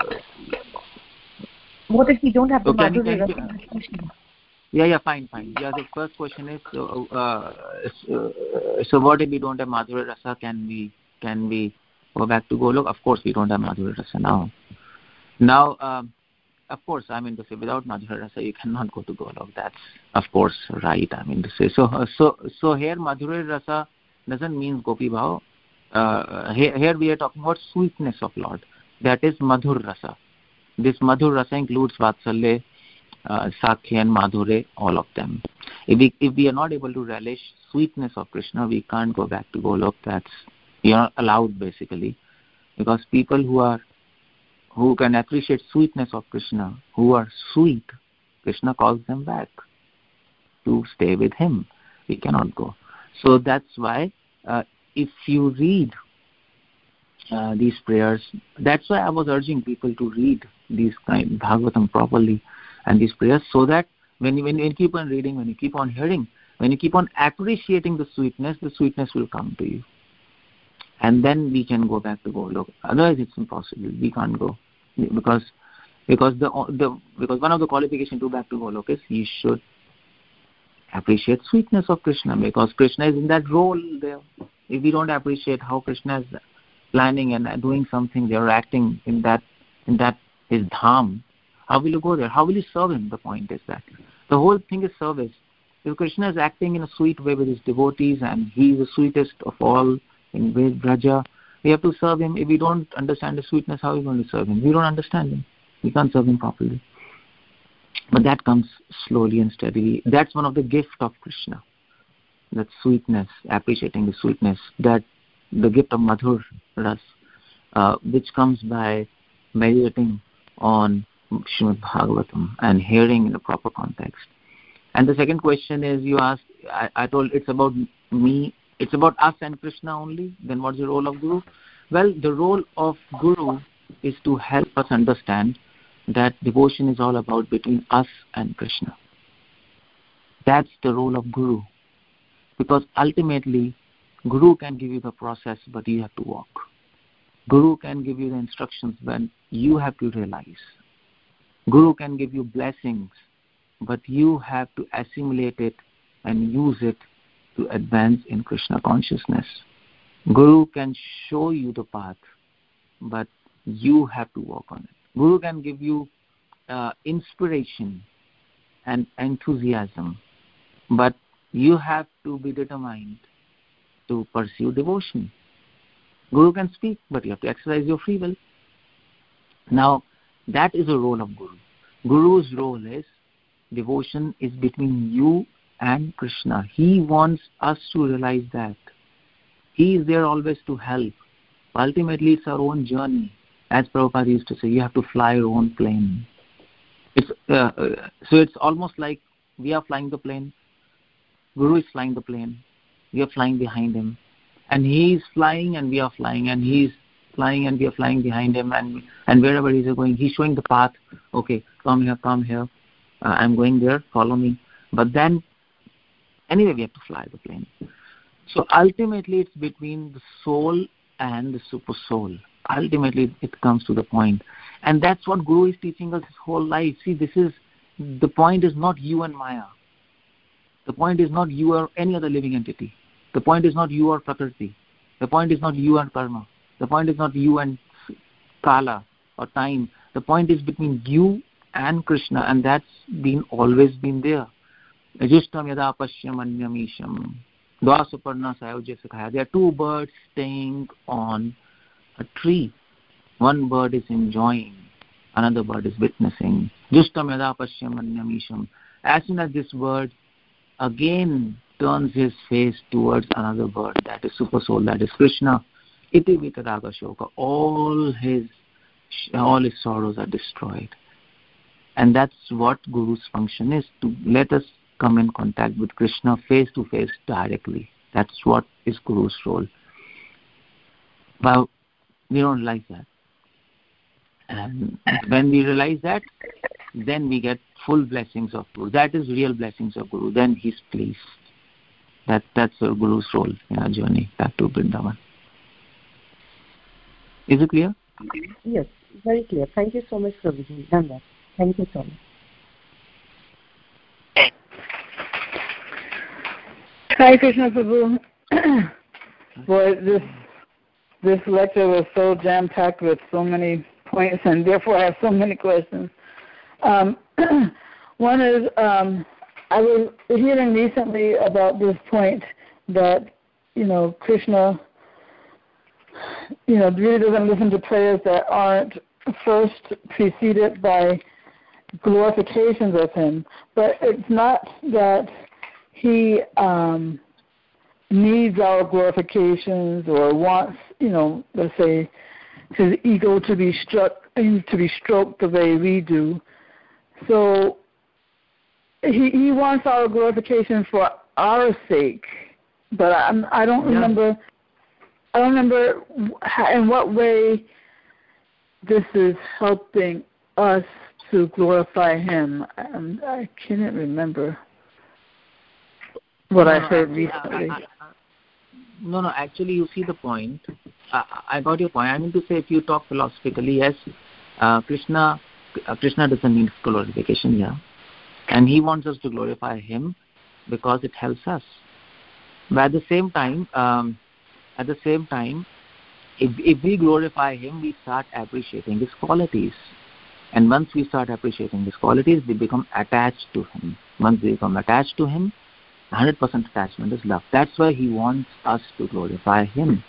D: What if we don't have the
B: okay,
D: Madhurya
B: Rasa? Yeah, yeah, fine, fine. Yeah, the first question is, uh, uh, so, so what if we don't have Madhurya Rasa? Can we can we go back to Golok? Of course, we don't have Madhurya Rasa now. Now, um, of course, I mean to say, without Madhurya Rasa, you cannot go to Golok. That's of course right. I mean to say, so uh, so so here Madhurya Rasa doesn't mean Gopi Bhav. Uh, here, here we are talking about sweetness of Lord. That is Madhur Rasa. This Madhur Rasa includes Vatsalya, uh, Sakhya and Madhure, all of them. If we, if we are not able to relish sweetness of Krishna, we can't go back to Golok. That's, you're not allowed basically. Because people who are, who can appreciate sweetness of Krishna, who are sweet, Krishna calls them back to stay with him. We cannot go. So that's why uh, if you read Uh, these prayers, that's why I was urging people to read these kind Bhagavatam properly and these prayers, so that when you, when you keep on reading, when you keep on hearing, When you keep on appreciating the sweetness, the sweetness will come to you. And then we can go back to Golok. Otherwise, it's impossible. We can't go. Because because the the because one of the qualifications to back to Golok is you should appreciate sweetness of Krishna, because Krishna is in that role there. If we don't appreciate how Krishna is planning and doing something there, or acting in that in that his dham, how will you go there? How will you serve him? The point is that the whole thing is service. If Krishna is acting in a sweet way with his devotees and he is the sweetest of all in Vraja, we have to serve him. If we don't understand the sweetness, how are we going to serve him? We don't understand him. We can't serve him properly. But that comes slowly and steadily. That's one of the gifts of Krishna. That sweetness, appreciating the sweetness, that the gift of Madhur Ras, uh, which comes by meditating on Srimad Bhagavatam and hearing in the proper context. And the second question is, you asked, I, I told it's about me, it's about us and Krishna only. Then what's the role of Guru? Well, the role of Guru is to help us understand that devotion is all about between us and Krishna. That's the role of Guru. Because ultimately, Guru can give you the process, but you have to walk. Guru can give you the instructions, but you have to realize. Guru can give you blessings, but you have to assimilate it and use it to advance in Krishna consciousness. Guru can show you the path, but you have to walk on it. Guru can give you uh, inspiration and enthusiasm, but you have to be determined to pursue devotion. Guru can speak, but you have to exercise your free will. Now, that is a role of Guru. Guru's role is, devotion is between you and Krishna. He wants us to realize that. He is there always to help. Ultimately, it's our own journey. As Prabhupada used to say, you have to fly your own plane. It's uh, so it's almost like we are flying the plane. Guru is flying the plane. We are flying behind him. And he is flying and we are flying. And he is flying and we are flying behind him. And and wherever he is going, he's showing the path. Okay, come here, come here. Uh, I'm going there, follow me. But then, anyway, we have to fly the plane. So ultimately, it's between the soul and the super soul. Ultimately, it comes to the point. And that's what Guru is teaching us his whole life. See, this is, the point is not you and Maya. The point is not you or any other living entity. The point is not you or Prakriti. The point is not you and Karma. The point is not you and Kala or time. The point is between you and Krishna, and that's been always been there. Ajishtam yada pashyam anyamisham. Dvasaparna sayojya sakhaya. There are two birds staying on a tree. One bird is enjoying, another bird is witnessing. Justam yada pashyam anyamisham. As soon as this bird again turns his face towards another bird, that is super soul, that is Krishna, iti vitaraga shoka, all his all his sorrows are destroyed. And that's what Guru's function is, to let us come in contact with Krishna face to face directly. That's what is Guru's role. But we don't realize that. And when we realize that, then we get full blessings of Guru. That is real blessings of Guru. Then he's pleased. That, that's our Guru's role in our journey back to Vrindavan. Is it clear?
D: Yes, very clear. Thank you so much, Prabhuji. Done that. Thank you so much.
E: Hi, Krishna Prabhu. Boy, this this lecture was so jam-packed with so many points, and therefore I have so many questions. Um, one is, um, I was hearing recently about this point that, you know, Krishna, you know, really doesn't listen to prayers that aren't first preceded by glorifications of him. But it's not that he um, needs our glorifications or wants, you know, let's say, his ego to be struck, to be stroked the way we do. So he he wants our glorification for our sake. But I I don't yeah. remember I don't remember how, in what way this is helping us to glorify him. And I can't remember. what
B: no,
E: I
B: no,
E: heard
B: actually,
E: recently.
B: I, I, I, no, no. Actually, you see the point. I, I got your point. I mean to say, if you talk philosophically, yes, uh, Krishna, uh, Krishna doesn't need glorification, yeah, and he wants us to glorify him because it helps us. But at the same time, um, at the same time, if if we glorify him, we start appreciating his qualities, and once we start appreciating his qualities, we become attached to him. Once we become attached to him, one hundred percent attachment is love. That's why he wants us to glorify him.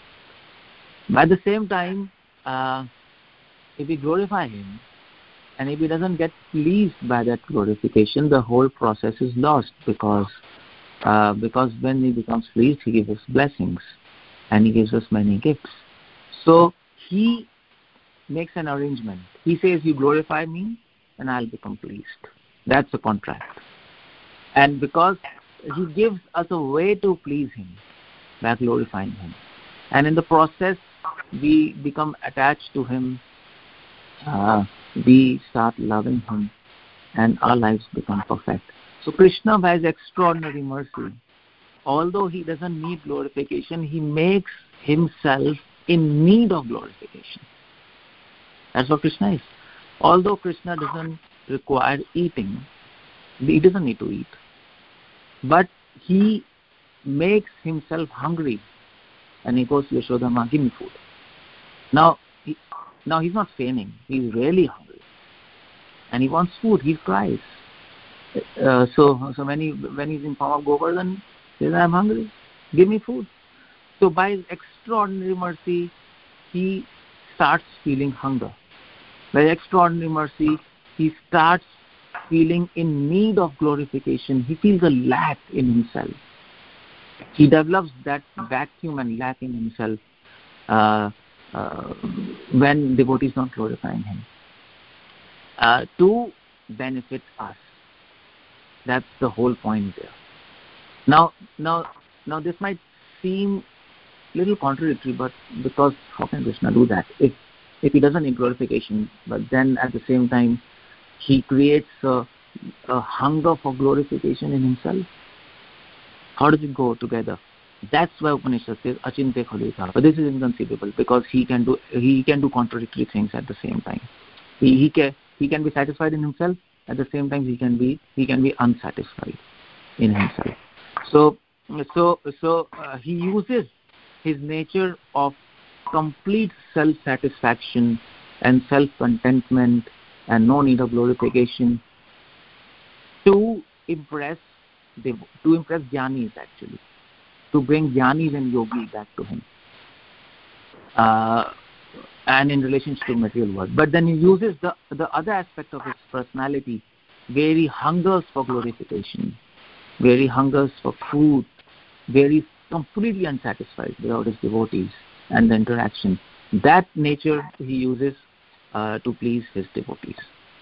B: But at the same time, uh, if we glorify him, and if he doesn't get pleased by that glorification, the whole process is lost, because uh, because when he becomes pleased, he gives us blessings, and he gives us many gifts. So he makes an arrangement. He says, you glorify me, and I'll become pleased. That's a contract. And because he gives us a way to please him by glorifying him, and in the process we become attached to him, uh, we start loving him, and our lives become perfect. So Krishna, by his extraordinary mercy, although he doesn't need glorification, he makes himself in need of glorification. That's what Krishna is. Although Krishna doesn't require eating, he doesn't need to eat, but he makes himself hungry, and he goes to Yashoda Ma, give me food. Now, he, now he's not feigning. He's really hungry, and he wants food. He cries. Uh, so, so when he when he's in form of Govardhan, he says, "I'm hungry. Give me food." So, by his extraordinary mercy, he starts feeling hunger. By extraordinary mercy, he starts feeling in need of glorification. He feels a lack in himself. He develops that vacuum and lack in himself uh, uh, when devotees not glorifying him, uh, to benefit us. That's the whole point there. Now, now, now, this might seem a little contradictory, but because how can Krishna do that? If if he doesn't need glorification, but then at the same time he creates a, a hunger for glorification in himself. How does it go together? That's why Upanishad says Achinte Khalita. But this is inconceivable, because he can do he can do contradictory things at the same time. He he can he can be satisfied in himself, at the same time he can be he can be unsatisfied in himself. So so so uh, he uses his nature of complete self-satisfaction and self-contentment and no need of glorification to impress the, to impress jnanis, actually, to bring jnanis and yogis back to him, uh, and in relationship to material world. But then he uses the the other aspect of his personality, where he hungers for glorification, where he hungers for food, where he's completely unsatisfied without his devotees and the interaction. That nature he uses uh, to please his devotees,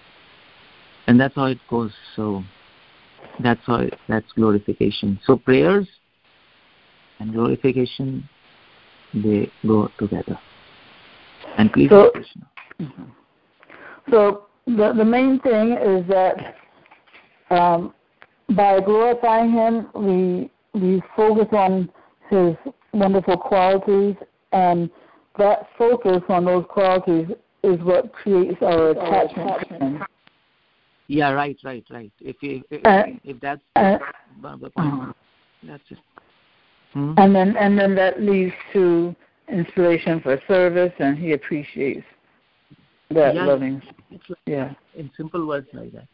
B: and that's how it goes. So that's how it, that's glorification. So prayers and glorification, they go together. And please,
E: so,
B: Krishna.
E: Mm-hmm. So the the main thing is that um, by glorifying him, we we focus on his wonderful qualities, and that focus on those qualities is what creates our attachment to him.
B: Yeah, right, right, right. If if, if,
E: uh,
B: if that's
E: uh,
B: one of the points, uh, that's it. Hmm?
E: And then and then that leads to inspiration for service, and he appreciates that
B: yeah,
E: loving.
B: It's like,
E: yeah.
B: In simple words like that.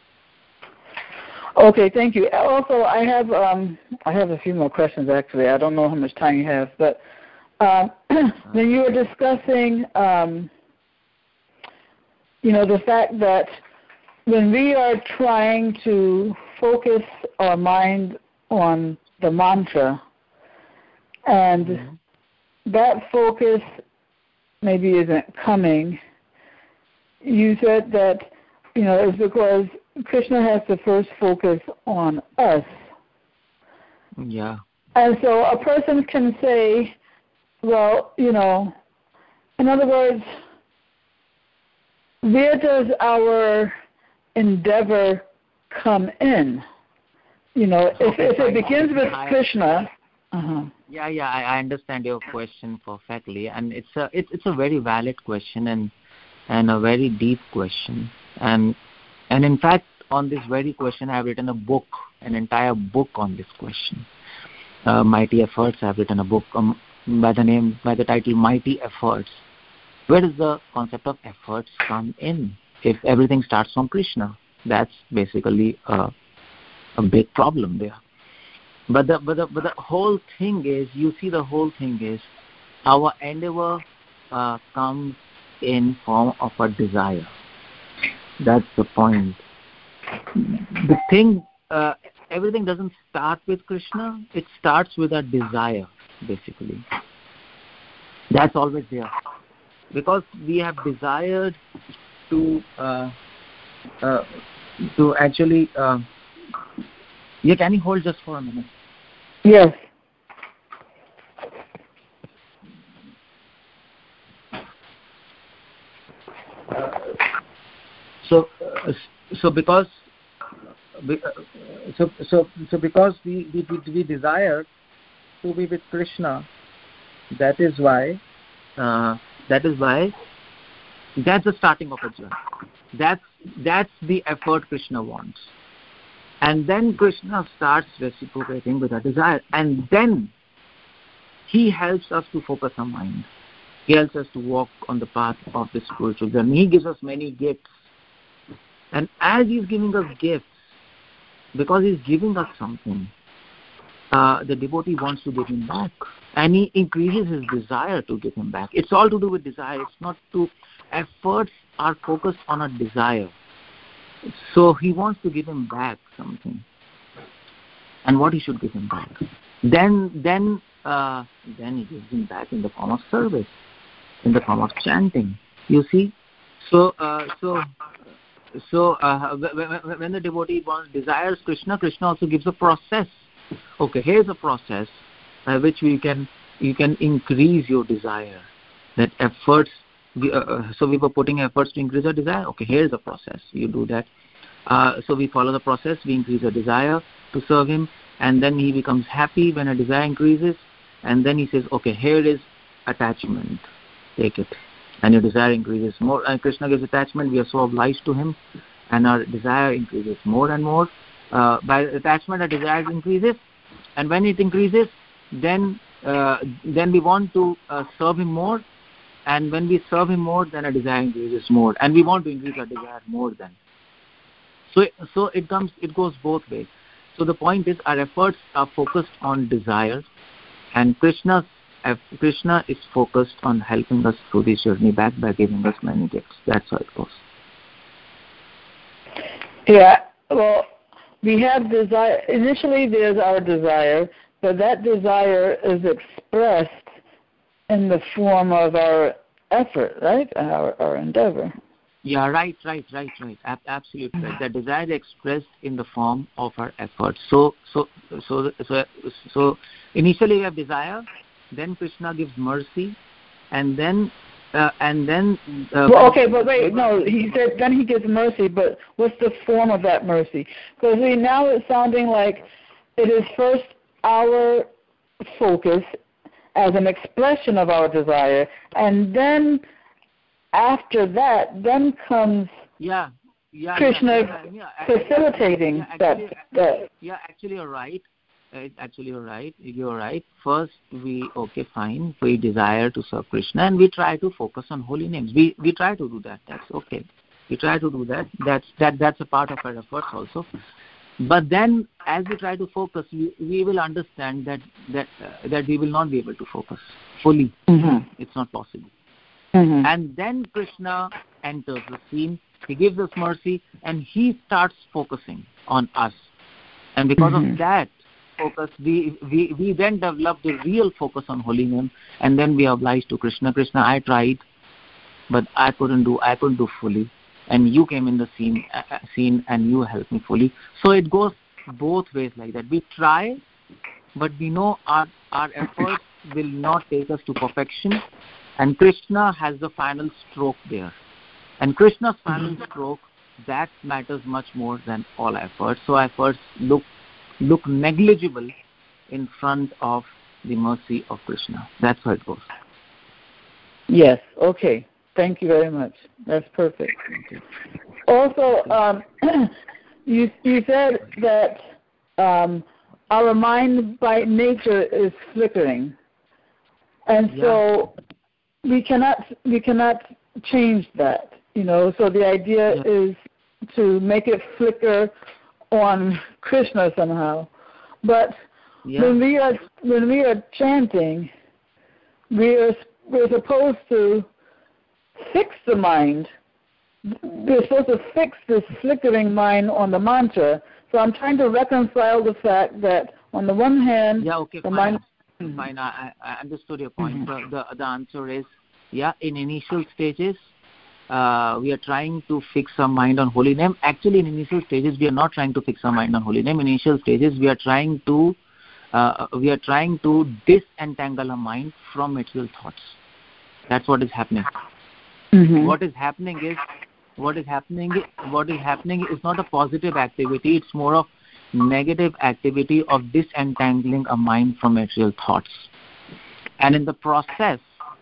E: Okay, thank you. Also, I have um, I have a few more questions actually. I don't know how much time you have, but um, when you were discussing, um, you know, the fact that when we are trying to focus our mind on the mantra, and mm-hmm. that focus maybe isn't coming, you said that, you know, it's because Krishna has to first focus on us.
B: Yeah.
E: And so a person can say, well, you know, in other words, where does our endeavor come in? you know, if,
B: Okay,
E: if it
B: fine.
E: begins with
B: I-
E: Krishna, uh-huh.
B: Yeah, yeah, I, I understand your question perfectly, and it's a it's it's a very valid question and and a very deep question, and and in fact, on this very question, I have written a book, an entire book on this question. Uh, Mighty Efforts. I've written a book um, by the name by the title Mighty Efforts. Where does the concept of efforts come in? If everything starts from Krishna, that's basically a a big problem there. But the but the but the whole thing is, you see, the whole thing is, our endeavor uh, comes in form of a desire. That's the point. The thing, uh, everything doesn't start with Krishna. It starts with a desire, basically. That's always there, because we have desired to uh, uh, to actually. Uh, yeah, can you hold just for a minute?
E: Yes.
B: Uh, so, uh, so because, uh, so so so because we, we we desire to be with Krishna, that is why, uh, that is why, that's the starting of a journey. That's that's the effort Krishna wants. And then Krishna starts reciprocating with our desire. And then he helps us to focus our mind. He helps us to walk on the path of the spiritual journey. He gives us many gifts. And as he's giving us gifts, because he's giving us something, uh, the devotee wants to give him back. And he increases his desire to give him back. It's all to do with desire. It's not to... Efforts are focused on a desire. So he wants to give him back something, and what he should give him back. Then, then, uh, then he gives him back in the form of service, in the form of chanting. You see, so, uh, so, so uh, when the devotee wants, desires Krishna, Krishna also gives a process. Okay, here's a process by which we can you can increase your desire. That efforts. We, uh, so we were putting efforts to increase our desire. Okay, here's the process. You do that. Uh, so we follow the process. We increase our desire to serve him, and then he becomes happy when our desire increases. And then he says, "Okay, here is attachment. Take it." And your desire increases more. And Krishna gives attachment. We are so obliged to him, and our desire increases more and more. Uh, by attachment, our desire increases, and when it increases, then uh, then we want to uh, serve him more. And when we serve him more, then our desire increases more, and we want to increase our desire more then. So, so it comes, it goes both ways. So the point is, our efforts are focused on desire, and Krishna's Krishna is focused on helping us through this journey back by giving us many gifts. That's how it goes.
E: Yeah. Well, we have desire. Initially, there's our desire, but that desire is expressed in the form of our effort, right? Our, our endeavor.
B: Yeah, right, right, right, right. A- absolutely right. The desire is expressed in the form of our effort. So, so, so, so, so, initially we have desire, then Krishna gives mercy, and then, uh, and then. Uh,
E: well, okay, but wait, no. He said then he gives mercy, but what's the form of that mercy? Because we now it's sounding like it is first our focus as an expression of our desire, and then after that, then comes
B: yeah, yeah,
E: Krishna
B: yeah, yeah, yeah,
E: facilitating
B: yeah, actually,
E: that, that.
B: Yeah, actually, you're right. Uh, actually, you're right. You're right. First, we okay, fine. We desire to serve Krishna, and we try to focus on holy names. We we try to do that. That's okay. We try to do that. That's that. That's a part of our efforts also. But then, as we try to focus, we, we will understand that that uh, that we will not be able to focus fully.
E: Mm-hmm.
B: It's not possible.
E: Mm-hmm.
B: And then Krishna enters the scene. He gives us mercy, and he starts focusing on us. And because
E: mm-hmm.
B: of that focus, we, we we then develop the real focus on holy name, and then we are obliged to Krishna. Krishna, I tried, but I couldn't do. I couldn't do fully. And you came in the scene, uh, scene, and you helped me fully. So it goes both ways like that. We try, but we know our our efforts will not take us to perfection, and Krishna has the final stroke there. And Krishna's final stroke, that matters much more than all efforts. So efforts look look negligible in front of the mercy of Krishna. That's how it goes.
E: Yes, okay. Thank you very much. That's perfect. Also, um, you, you said that um, our mind by nature is flickering. And yeah. so we cannot we cannot change that, you know. So the idea yeah. is to make it flicker on Krishna somehow. But yeah. when we are when we are chanting, we are we're supposed to fix the mind. We're supposed to fix this flickering mind on the mantra. So I'm trying to reconcile the fact that on the one hand,
B: yeah, okay,
E: the
B: fine.
E: mind.
B: Fine, I, I understood your point. Mm-hmm. The, the the answer is, yeah, in initial stages, uh, we are trying to fix our mind on holy name. Actually, in initial stages, we are not trying to fix our mind on holy name. In initial stages, we are trying to uh, we are trying to disentangle our mind from material thoughts. That's what is happening. Mm-hmm. What is happening is what is happening what is happening is not a positive activity. It's more of negative activity of disentangling a mind from material thoughts. And in the process,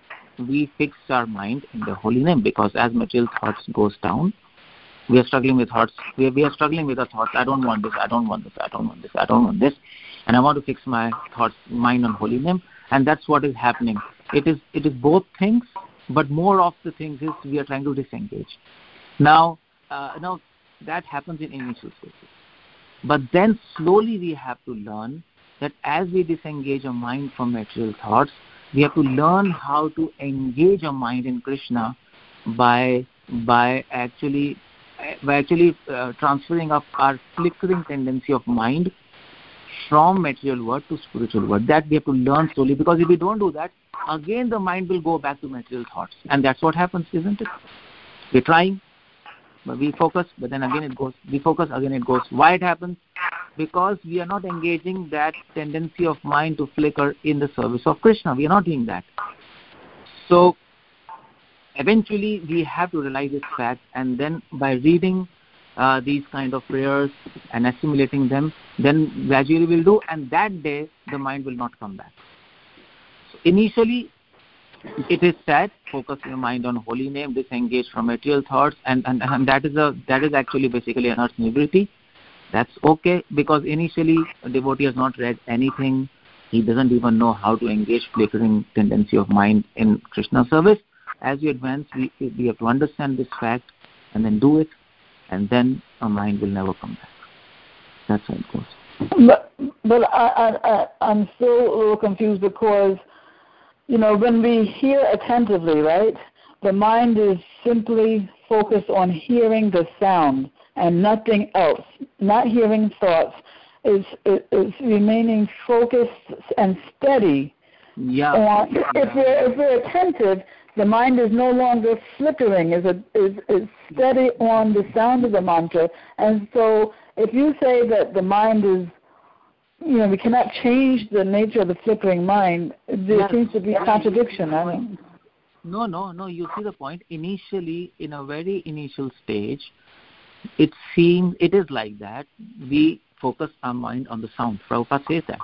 B: we fix our mind in the holy name, because as material thoughts goes down, we are struggling with thoughts. We are, we are struggling with our thoughts. I don't want this, I don't want this, I don't want this, I don't want this. And I want to fix my thoughts, mind on holy name. And that's what is happening. It is it is both things, but more of the things is we are trying to disengage. Now, uh, now that happens in initial stages. But then slowly we have to learn that as we disengage our mind from material thoughts, we have to learn how to engage our mind in Krishna by by actually by actually uh, transferring up our flickering tendency of mind from material world to spiritual world. That we have to learn slowly, because if we don't do that, again the mind will go back to material thoughts, and that's what happens, isn't it? We're trying. But we focus, but then again it goes. We focus, again it goes. Why it happens? Because we are not engaging that tendency of mind to flicker in the service of Krishna. We are not doing that. So eventually we have to realize this fact, and then by reading uh, these kind of prayers and assimilating them, then gradually we'll do, and that day the mind will not come back. So initially, it is said, focus your mind on holy name, disengage from material thoughts, and, and, and that is a that is actually basically an earth nirvriti. That's okay, because initially a devotee has not read anything. He doesn't even know how to engage flickering tendency of mind in Krishna service. As we advance, we we have to understand this fact and then do it, and then our mind will never come back. That's how it goes.
E: But but I I, I I'm still a little confused, because you know, when we hear attentively, right, the mind is simply focused on hearing the sound and nothing else. Not hearing thoughts. Is is remaining focused and steady.
B: Yeah.
E: On,
B: yeah.
E: If we're if we're attentive, the mind is no longer flickering. Is a, is is steady on the sound of the mantra. And so, if you say that the mind is, you know, we cannot change the nature of the flickering mind, there yes. seems to be a contradiction. I mean.
B: No, no, no. You see the point. Initially, in a very initial stage, it seems, it is like that. We focus our mind on the sound. Prabhupada says that.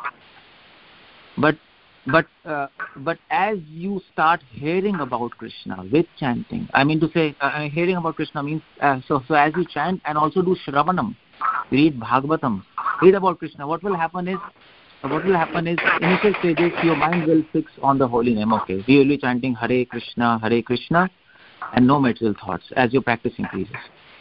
B: But, but, uh, but as you start hearing about Krishna with chanting, I mean to say, uh, hearing about Krishna means, uh, so, so as you chant and also do Shravanam, read Bhagavatam, read about Krishna, what will happen is, what will happen is, initial stages, your mind will fix on the holy name. Okay, we will be chanting Hare Krishna, Hare Krishna, and no material thoughts as your practice increases.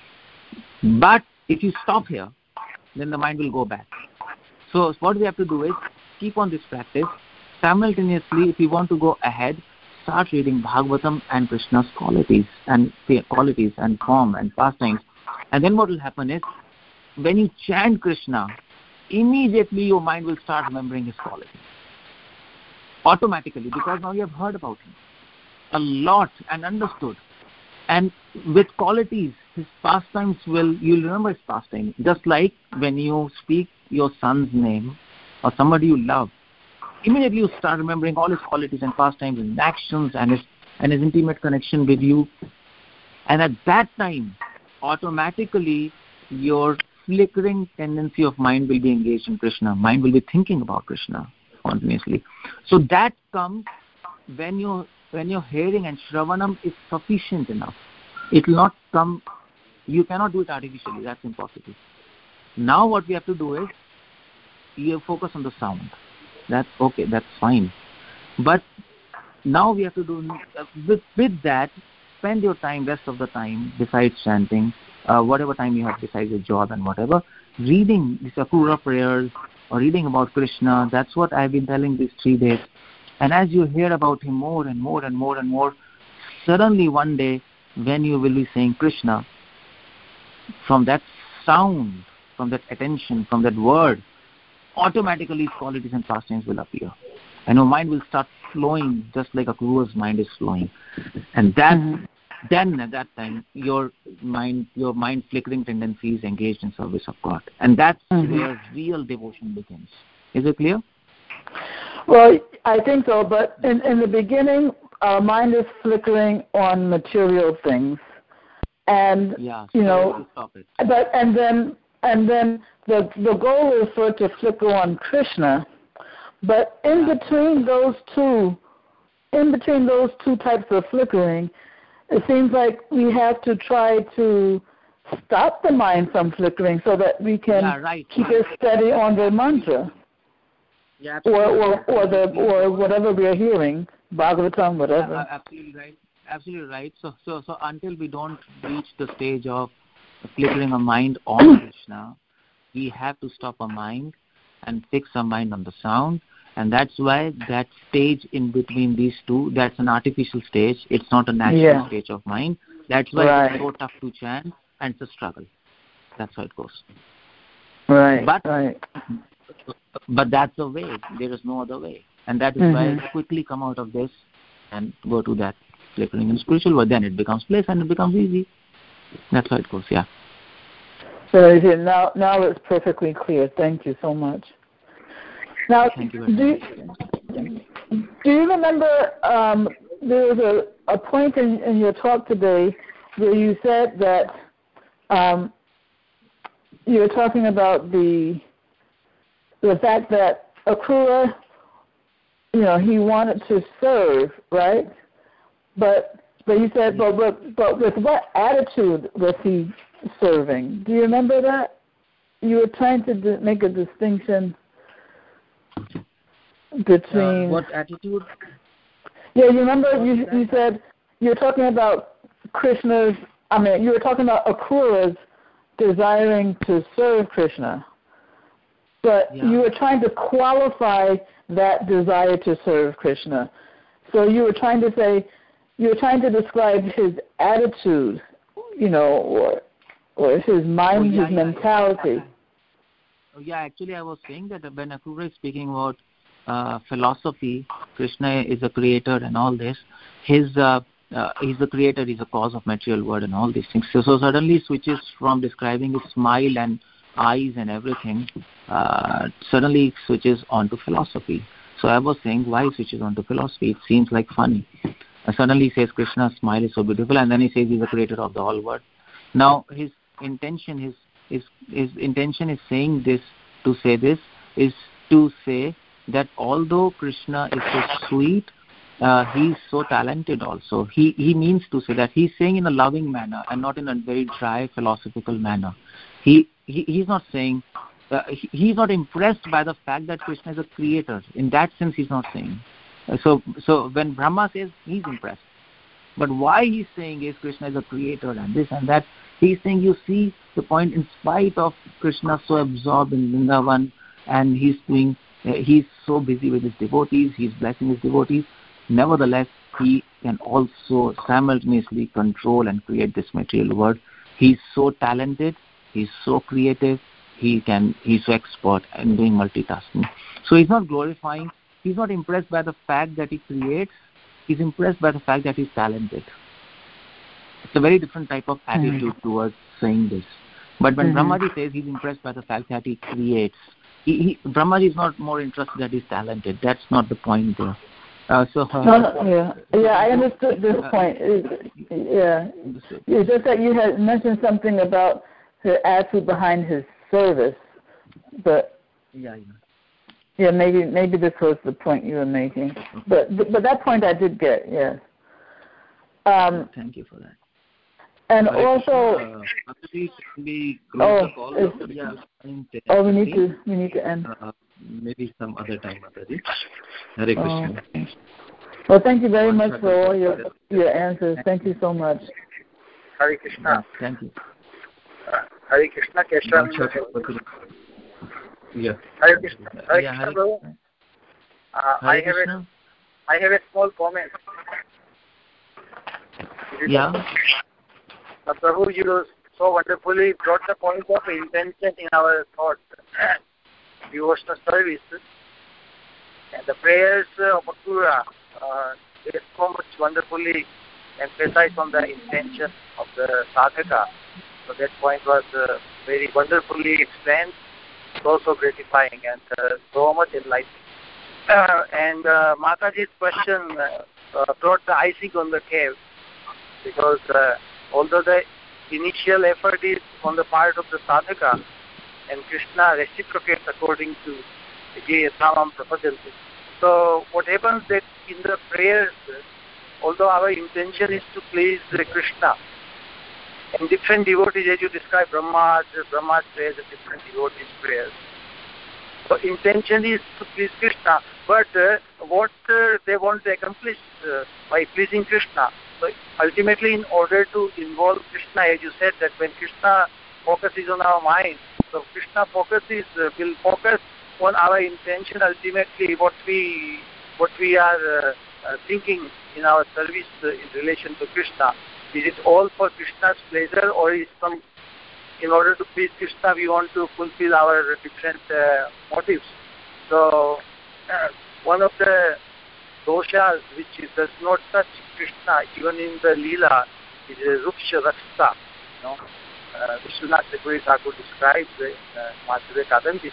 B: But if you stop here, then the mind will go back. So what we have to do is keep on this practice. Simultaneously, if you want to go ahead, start reading Bhagavatam and Krishna's qualities and qualities and form and pastimes. And then what will happen is, when you chant Krishna, immediately your mind will start remembering his qualities. Automatically, because now you have heard about him a lot and understood. And with qualities, his pastimes will, you'll remember his pastimes. Just like when you speak your son's name or somebody you love, immediately you start remembering all his qualities and pastimes and actions and his, and his intimate connection with you. And at that time, automatically your flickering tendency of mind will be engaged in Krishna. Mind will be thinking about Krishna spontaneously. So that comes when you when your hearing and Shravanam is sufficient enough. It will not come. You cannot do it artificially. That's impossible. Now what we have to do is you focus on the sound. That's okay. That's fine. But now we have to do with with that. Spend your time, rest of the time, besides chanting, uh, whatever time you have besides your job and whatever, reading these Akrura prayers or reading about Krishna. That's what I've been telling these three days. And as you hear about him more and more and more and more, suddenly one day when you will be saying Krishna, from that sound, from that attention, from that word, automatically his qualities and pastimes will appear. And your mind will start flowing just like Akrura's mind is flowing. And that, mm-hmm. then at that time, your mind your mind flickering tendency is engaged in service of God. And that's mm-hmm. where real devotion begins. Is it clear?
E: Well, I think so, but in, in the beginning, our mind is flickering on material things. And,
B: yeah,
E: you know, but, and then, and then the, the goal is for it to flicker on Krishna. But in between those two, in between those two types of flickering, it seems like we have to try to stop the mind from flickering so that we can
B: yeah, right,
E: keep
B: right.
E: it steady on the mantra.
B: Yeah,
E: or, or, or, the, or whatever we are hearing, Bhagavatam, whatever.
B: Yeah, absolutely right. Absolutely right. So, so, so until we don't reach the stage of flickering our mind on Krishna, we have to stop our mind and fix our mind on the sound. And that's why that stage in between these two, that's an artificial stage. It's not a natural yeah. stage of mind. That's why right. it's so tough to chant, and it's a struggle. That's how it goes.
E: Right,
B: but,
E: right.
B: But that's the way. There is no other way. And that is mm-hmm. why I quickly come out of this and go to that flickering in spiritual world. Then it becomes place and it becomes easy. That's how it goes, yeah.
E: So now, now it's perfectly clear. Thank you so much. Now,
B: Thank you very
E: do,
B: much.
E: do you remember um, there was a, a point in, in your talk today where you said that um, you were talking about the the fact that Akrura, you know, he wanted to serve, right? But but you said, but, but but with what attitude was he serving? Do you remember that? You were trying to d- make a distinction between
B: uh, what attitude?
E: Yeah, you remember you you said you were talking about Krishna's. I mean, you were talking about Akrura's desiring to serve Krishna, but yeah. you were trying to qualify that desire to serve Krishna. So you were trying to say, you were trying to describe his attitude, you know, or or his mind, oh, yeah, his yeah, mentality.
B: Yeah. Oh, yeah, actually, I was saying that when Akrura is speaking about uh, philosophy, Krishna is a creator and all this. His uh, uh, he's the creator, he's a cause of material world and all these things. So, so suddenly switches from describing his smile and eyes and everything, uh, suddenly switches onto philosophy. So I was saying, why switches onto philosophy? It seems like funny. Uh, suddenly he says Krishna's smile is so beautiful, and then he says he's the creator of the whole world. Now his intention, his his his intention is saying this to say this is to say that although Krishna is so sweet, uh, he's so talented also. He he means to say that he's saying in a loving manner and not in a very dry philosophical manner. He, he he's not saying uh, he, he's not impressed by the fact that Krishna is a creator. In that sense, he's not saying. Uh, so so when Brahma says, he's impressed. But why he's saying is Krishna is a creator and this and that. He's saying, you see the point, in spite of Krishna so absorbed in Vrindavan and he's doing, uh, he's so busy with his devotees, he's blessing his devotees, nevertheless, he can also simultaneously control and create this material world. He's so talented, he's so creative, he can, he's so expert in doing multitasking. So he's not glorifying, he's not impressed by the fact that he creates, he's impressed by the fact that he's talented. It's a very different type of attitude mm-hmm. towards saying this. But when mm-hmm. Brahmaji says he's impressed by the fact that he creates, he, he, Brahmaji is not more interested that he's talented. That's not the point there. Uh, so uh,
E: no, no, yeah, yeah, I understood this uh, point. It, yeah, it's just that you had mentioned something about the attitude behind his service. But
B: yeah, yeah.
E: Yeah, maybe maybe this was the point you were making, okay. but but that point I did get. Yes. Um,
B: Thank you for that.
E: And
B: Hare
E: also,
B: Krishna, uh, actually, can we
E: oh,
B: close the call? Yeah.
E: Oh, we need to we need to end.
B: Uh, maybe some other time, Mataji. Hare Krishna.
E: Oh. Well, thank you very much for all your your answers. Thank you so much.
F: Hare Krishna.
B: Yeah, thank you.
F: Uh, Hare Krishna, Keshav.
B: Yeah.
F: Hare Krishna. Hare
B: yeah,
F: Krishna,
B: Hare
F: bro.
B: Krishna.
F: Uh,
B: Hare
F: I have
B: Krishna.
F: a I have a small comment.
B: Yeah.
F: Uh, Prabhu, you so wonderfully brought the point of intention in our thought, devotional service, and the prayers of Akura, uh, they so much wonderfully emphasize on the intention of the sadhaka. So that point was uh, very wonderfully explained, so so gratifying and uh, so much enlightening. Uh, and uh, Mataji's question uh, uh, brought the icing on the cake, because uh, although the initial effort is on the part of the sadhaka, and Krishna reciprocates according to the Yathamam Prapajanti. So what happens that in the prayers, although our intention is to please Krishna, and different devotees, as you described, Brahma, Brahma prayers and different devotees' prayers. So intention is to please Krishna, but uh, what uh, they want to accomplish uh, by pleasing Krishna. So ultimately, in order to involve Krishna, as you said, that when Krishna focuses on our mind, so Krishna focuses uh, will focus on our intention. Ultimately, what we what we are uh, uh, thinking in our service uh, in relation to Krishna. Is it all for Krishna's pleasure, or is some in order to please Krishna we want to fulfill our different uh, motives? So uh, one of the doshas which does not touch Krishna even in the Leela is a Ruksha Rakshta. You know, uh, Vishwanath Chakravarti Thakur describes in uh, Madhurya Kadambi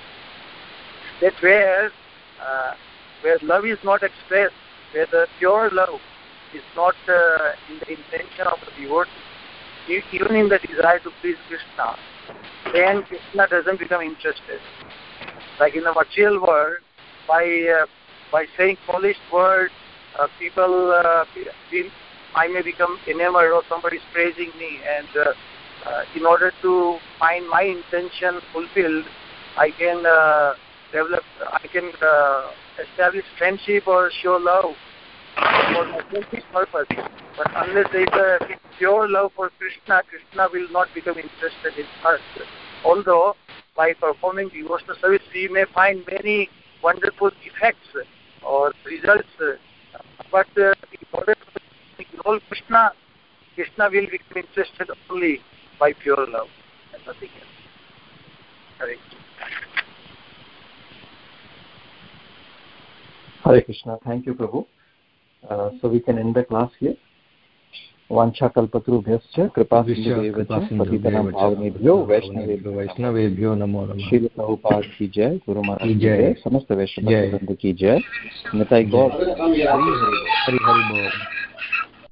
F: that where uh, where love is not expressed, where the pure love is not uh, in the intention of the devotee, even in the desire to please Krishna, then Krishna doesn't become interested. Like in the material world, by uh, by saying polished words, uh, people, uh, feel, I may become enamored or somebody is praising me, and uh, uh, in order to find my intention fulfilled, I can uh, develop, I can uh, establish friendship or show love for my selfish purpose. But unless there is a pure love for Krishna, Krishna will not become interested in us. Although by performing devotional service, we may find many wonderful effects or results. But uh, in order to involve Krishna, Krishna will become interested only by pure love and nothing else. Hare
G: Hare Krishna. Thank you, Prabhu. Uh, so we can end the class here. Vancha kalpatrubhyascha kripa sindhudevacha patitanam bhavanebhyo vaishnavebhyo namo namah. Shri Prabhupada ki jai, Guru Maharaj ki jai, samasta Vaishnava Vrinda ki jai. Nitai Gaur. Hari Hari Bol.